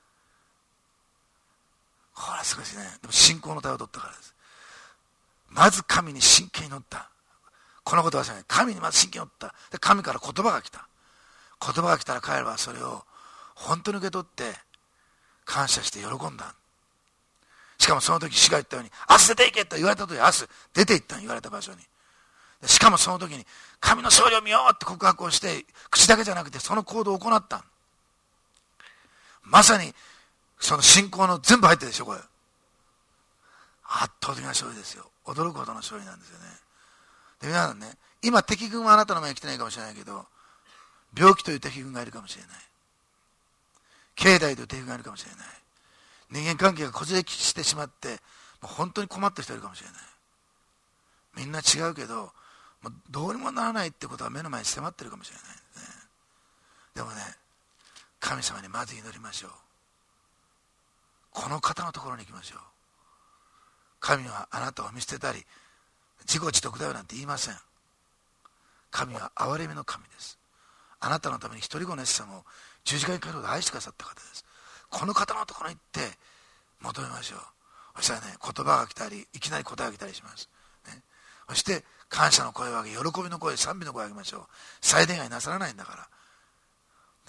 これはすごいですね。でも信仰の対を取ったからです。まず神に真剣に乗った。このことはですね、神にまず真剣に乗った。で、神から言葉が来た。言葉が来たら彼らはそれを本当に受け取って感謝して喜んだ。しかもその時主が言ったように、明日出て行けと言われた時、明日出て行ったの、言われた場所に。しかもその時に神の勝利を見ようって告白をして、口だけじゃなくてその行動を行った。まさにその信仰の全部入ってるでしょ、これ。圧倒的な勝利ですよ。驚くほどの勝利なんですよね。で、皆さんね、今敵軍はあなたの前に来てないかもしれないけど、病気という敵軍がいるかもしれない。経済という敵軍がいるかもしれない。人間関係がこじれしてしまって、もう本当に困ってる人いるかもしれない。みんな違うけど、もうどうにもならないってことは目の前に迫ってるかもしれないですね。でもね、神様にまず祈りましょう。この方のところに行きましょう。神はあなたを見捨てたり自業自得だよなんて言いません。神は憐れみの神です。あなたのために一人子のイエス様を十字架にかけるほど愛してくださった方です。この方のところに行って求めましょう。そしたらね、言葉が来たりいきなり答えが来たりします、ね、そして感謝の声を上げ、喜びの声、賛美の声を上げましょう。再恋愛なさらないんだから、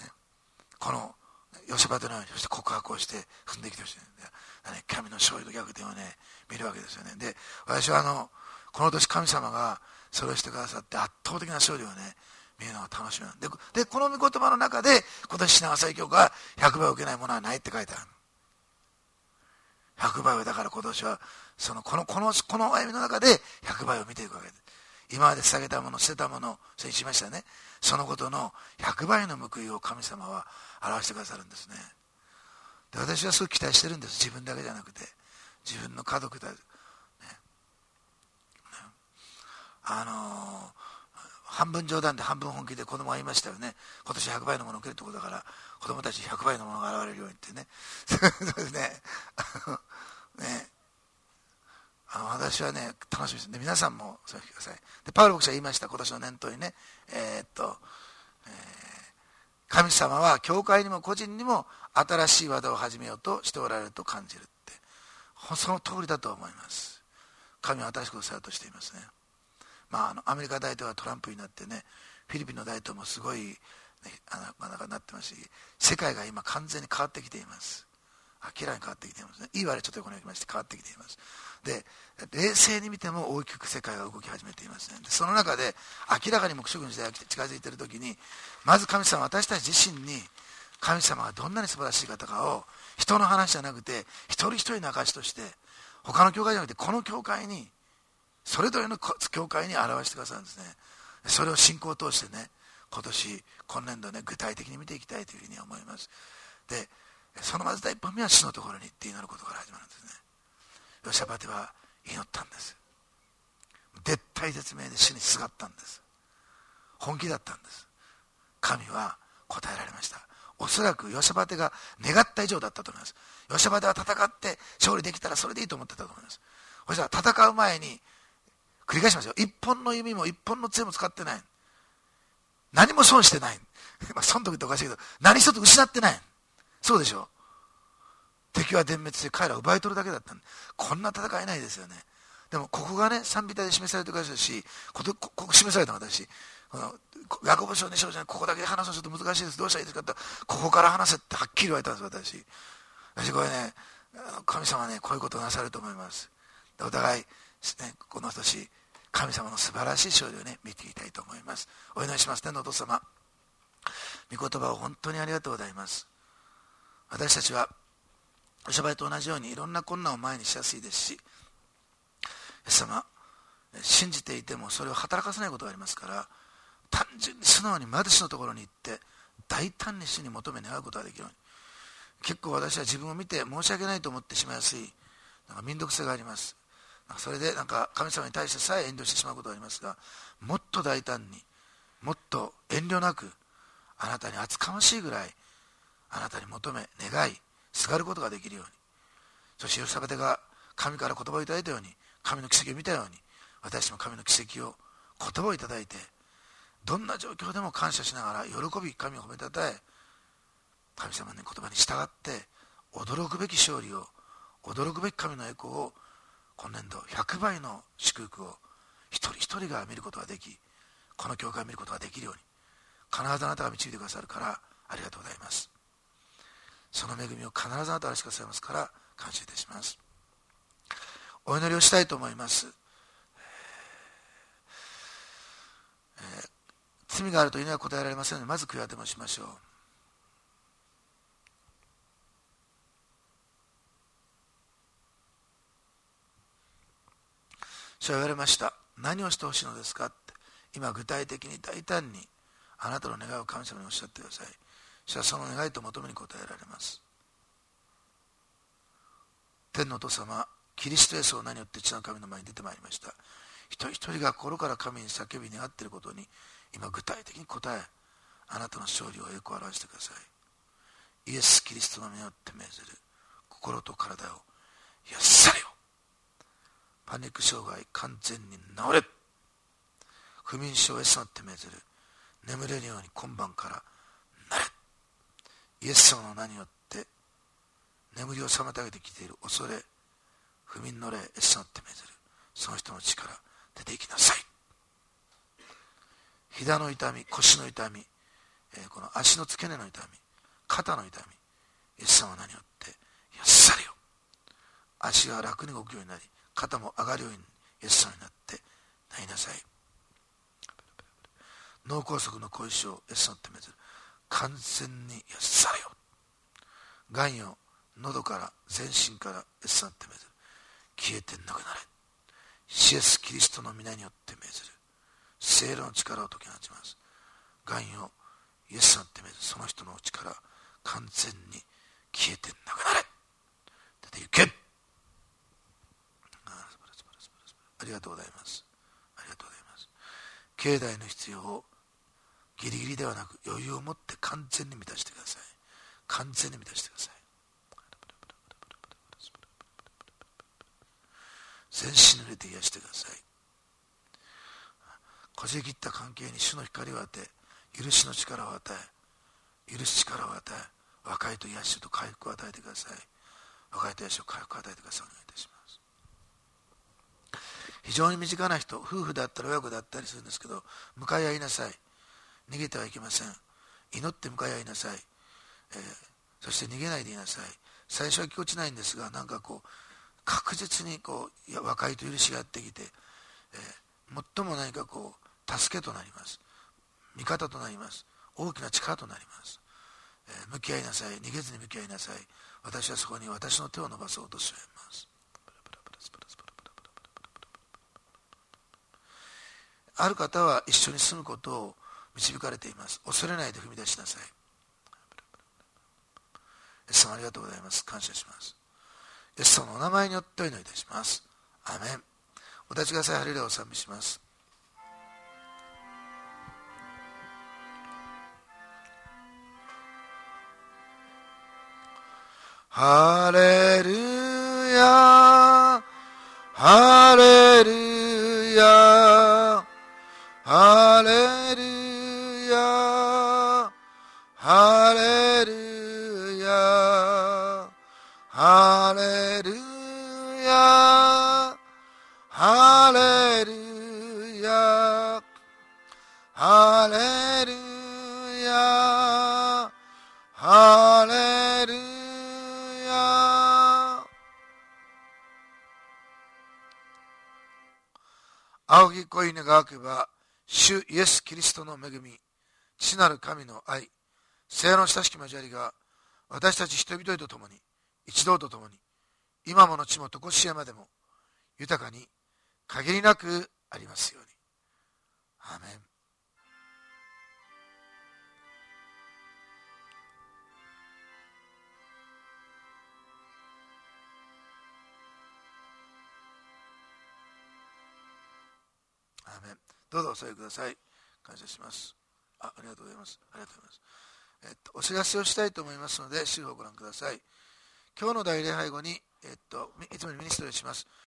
ね、このヨシャバテのようにそして告白をして踏んできてほしいんだよ、ね、神の勝利と逆転をね見るわけですよね。で、私はあのこの年神様がそれをしてくださって圧倒的な勝利をね見るのが楽しみなんで、でこの御言葉の中で今年品川最強がひゃくばいを受けないものはないって書いてある。ひゃくばいをだから今年はそのこのこのこの歩みの中でひゃくばいを見ていくわけです。今まで下げたもの捨てたものそれにしましたね。そのことのひゃくばいの報いを神様は表してくださるんですね。で、私はそう期待してるんです。自分だけじゃなくて自分の家族だ、ねね、あのー半分冗談で半分本気で子供が言いましたよね。今年ひゃくばいのものを受けるってことだから子供たちひゃくばいのものが現れるようにってねそうですねね、あの私はね楽しみですね。皆さんもそうしてください。でパウロ牧師は言いました。今年の年頭にね、えー、っと、えー、神様は教会にも個人にも新しい技を始めようとしておられると感じるって、その通りだと思います。神は新しいことをさようとしていますね。まあ、あのアメリカ大統領はトランプになってね、フィリピンの大統領もすごい、ね、あのまだなってますし、世界が今完全に変わってきています。明らかに変わってきていますね。いい悪いちょっと横に置きまして変わってきています。で、冷静に見ても大きく世界が動き始めていますね。でその中で明らかに黙示録の時代が近づいている時に、まず神様は私たち自身に神様がどんなに素晴らしい方かを人の話じゃなくて一人一人の証として他の教会じゃなくてこの教会にそれぞれの教会に表してくださるんですね。それを信仰を通してね、今年今年度ね具体的に見ていきたいというふうに思います。でそのまず第一歩目は主のところに行って祈ることから始まるんですね。ヨシャバテは祈ったんです。絶体絶命で主にすがったんです。本気だったんです。神は答えられました。おそらくヨシャバテが願った以上だったと思います。ヨシャバテは戦って勝利できたらそれでいいと思ってたと思います。そしたら戦う前に繰り返しますよ。一本の弓も一本の杖も使ってない。何も損してない。まあ損得っておかしいけど、何一つ失ってない。そうでしょ。敵は全滅して彼らを奪い取るだけだったんで、こんな戦いないですよね。でもここがね賛美隊で示されてるからですし、ここここ示されたのだし、このヤコブ書に章じゃない、ここだけで話すのちょっと難しいです。どうしたらいいですかって、ここから話せってはっきり言われたんです私。私これね、神様はねこういうことをなさると思います。お互い、ね、この年神様の素晴らしい勝利をね見ていきたいと思います。お祈りします。天のお父様、御言葉を本当にありがとうございます。私たちはヨシャバテと同じようにいろんな困難を前にしやすいですし、イエス様信じていてもそれを働かせないことがありますから、単純に素直にまず主のところに行って大胆に主に求め願うことができるように。結構私は自分を見て申し訳ないと思ってしまいやすいなんか民族性があります。それでなんか神様に対してさえ遠慮してしまうことがありますが、もっと大胆にもっと遠慮なくあなたに厚かましいぐらいあなたに求め願いすがることができるように、そしてヨサバテが神から言葉をいただいたように、神の奇跡を見たように、私も神の奇跡を言葉をいただいて、どんな状況でも感謝しながら喜び神を褒めたたえ、神様の言葉に従って驚くべき勝利を、驚くべき神の栄光を、今年度ひゃくばいの祝福を一人一人が見ることができ、この教会を見ることができるように必ずあなたが導いてくださるからありがとうございます。その恵みを必ずあなたがしてくださいますから感謝いたします。お祈りをしたいと思います。えー、罪があると祈りは答えられませんので、まず悔い改めをしましょう。主は言われました。何をしてほしいのですかって、今具体的に大胆にあなたの願いを神様におっしゃってください。主はその願いと求めに応えられます。天のお父様、キリストイエスを名によって父なる神の前に出てまいりました。一人一人が心から神に叫び願っていることに今具体的に応え、あなたの勝利を栄光を表してください。イエス・キリストの名によって命ずる。心と体を癒されよ。パニック障害完全に治れ。不眠症をイエスによって命ずる。眠れるように今晩からなれ。イエス様の名によって眠りを妨げてきている恐れ、不眠の霊、イエスによって命ずる。その人の力出ていきなさい。膝の痛み、腰の痛み、えー、この足の付け根の痛み、肩の痛み、イエス様の名によって癒されよ。足が楽に動くようになり、肩も上がるようにイエス様になってなりなさい。脳梗塞の後遺症、イエス様によって命ずる。完全に癒されよ。がんよ喉から全身からイエス様によって命ずる。消えてなくなれ。イエス・キリストの皆によって命ずる。聖霊の力を解き放ちます。がんよイエス様によって命ずる。その人の力完全に消えてなくなれ。出て行け。ありがとうございます。ありがとうございます。境内の必要をギリギリではなく余裕を持って完全に満たしてください。完全に満たしてください。全身濡れて癒してください。こじきった関係に主の光を与え、許しの力を与え、許す力を与え、和解と癒しと回復を与えてください。和解と癒しと回復を与えてください。お願いいたします。非常に身近な人、夫婦だったら親子だったりするんですけど、向かい合いなさい。逃げてはいけません。祈って向かい合いなさい。えー、そして逃げないでいなさい。最初はぎこちないんですが、なんかこう確実にこういや和解と許しがやってきて、えー、最も何かこう助けとなります。味方となります。大きな力となります。えー、向き合いなさい。逃げずに向き合いなさい。私はそこに私の手を伸ばそうとします。ある方は一緒に住むことを導かれています。恐れないで踏み出しなさい。イエス様ありがとうございます。感謝します。イエス様のお名前によってお祈りいたします。アーメン。お立ちください。ハレルヤを賛美します。ハレルヤハレルヤハレルヤハレルヤハレルヤハレルヤハレルヤハレルヤ。仰ぎ恋願わけば主イエス・キリストの恵み、父なる神の愛、聖の親しき交わりが私たち人々と共に、一同と共に、今もの地も常しえまでも豊かに限りなくありますように。アーメン。アーメン。どうぞお座りください。 感謝します。あ、ありがとうございます。ありがとうございます。えっと、お知らせをしたいと思いますので、資料をご覧ください。今日の大礼拝後に、えっと、いつもにミニストリーします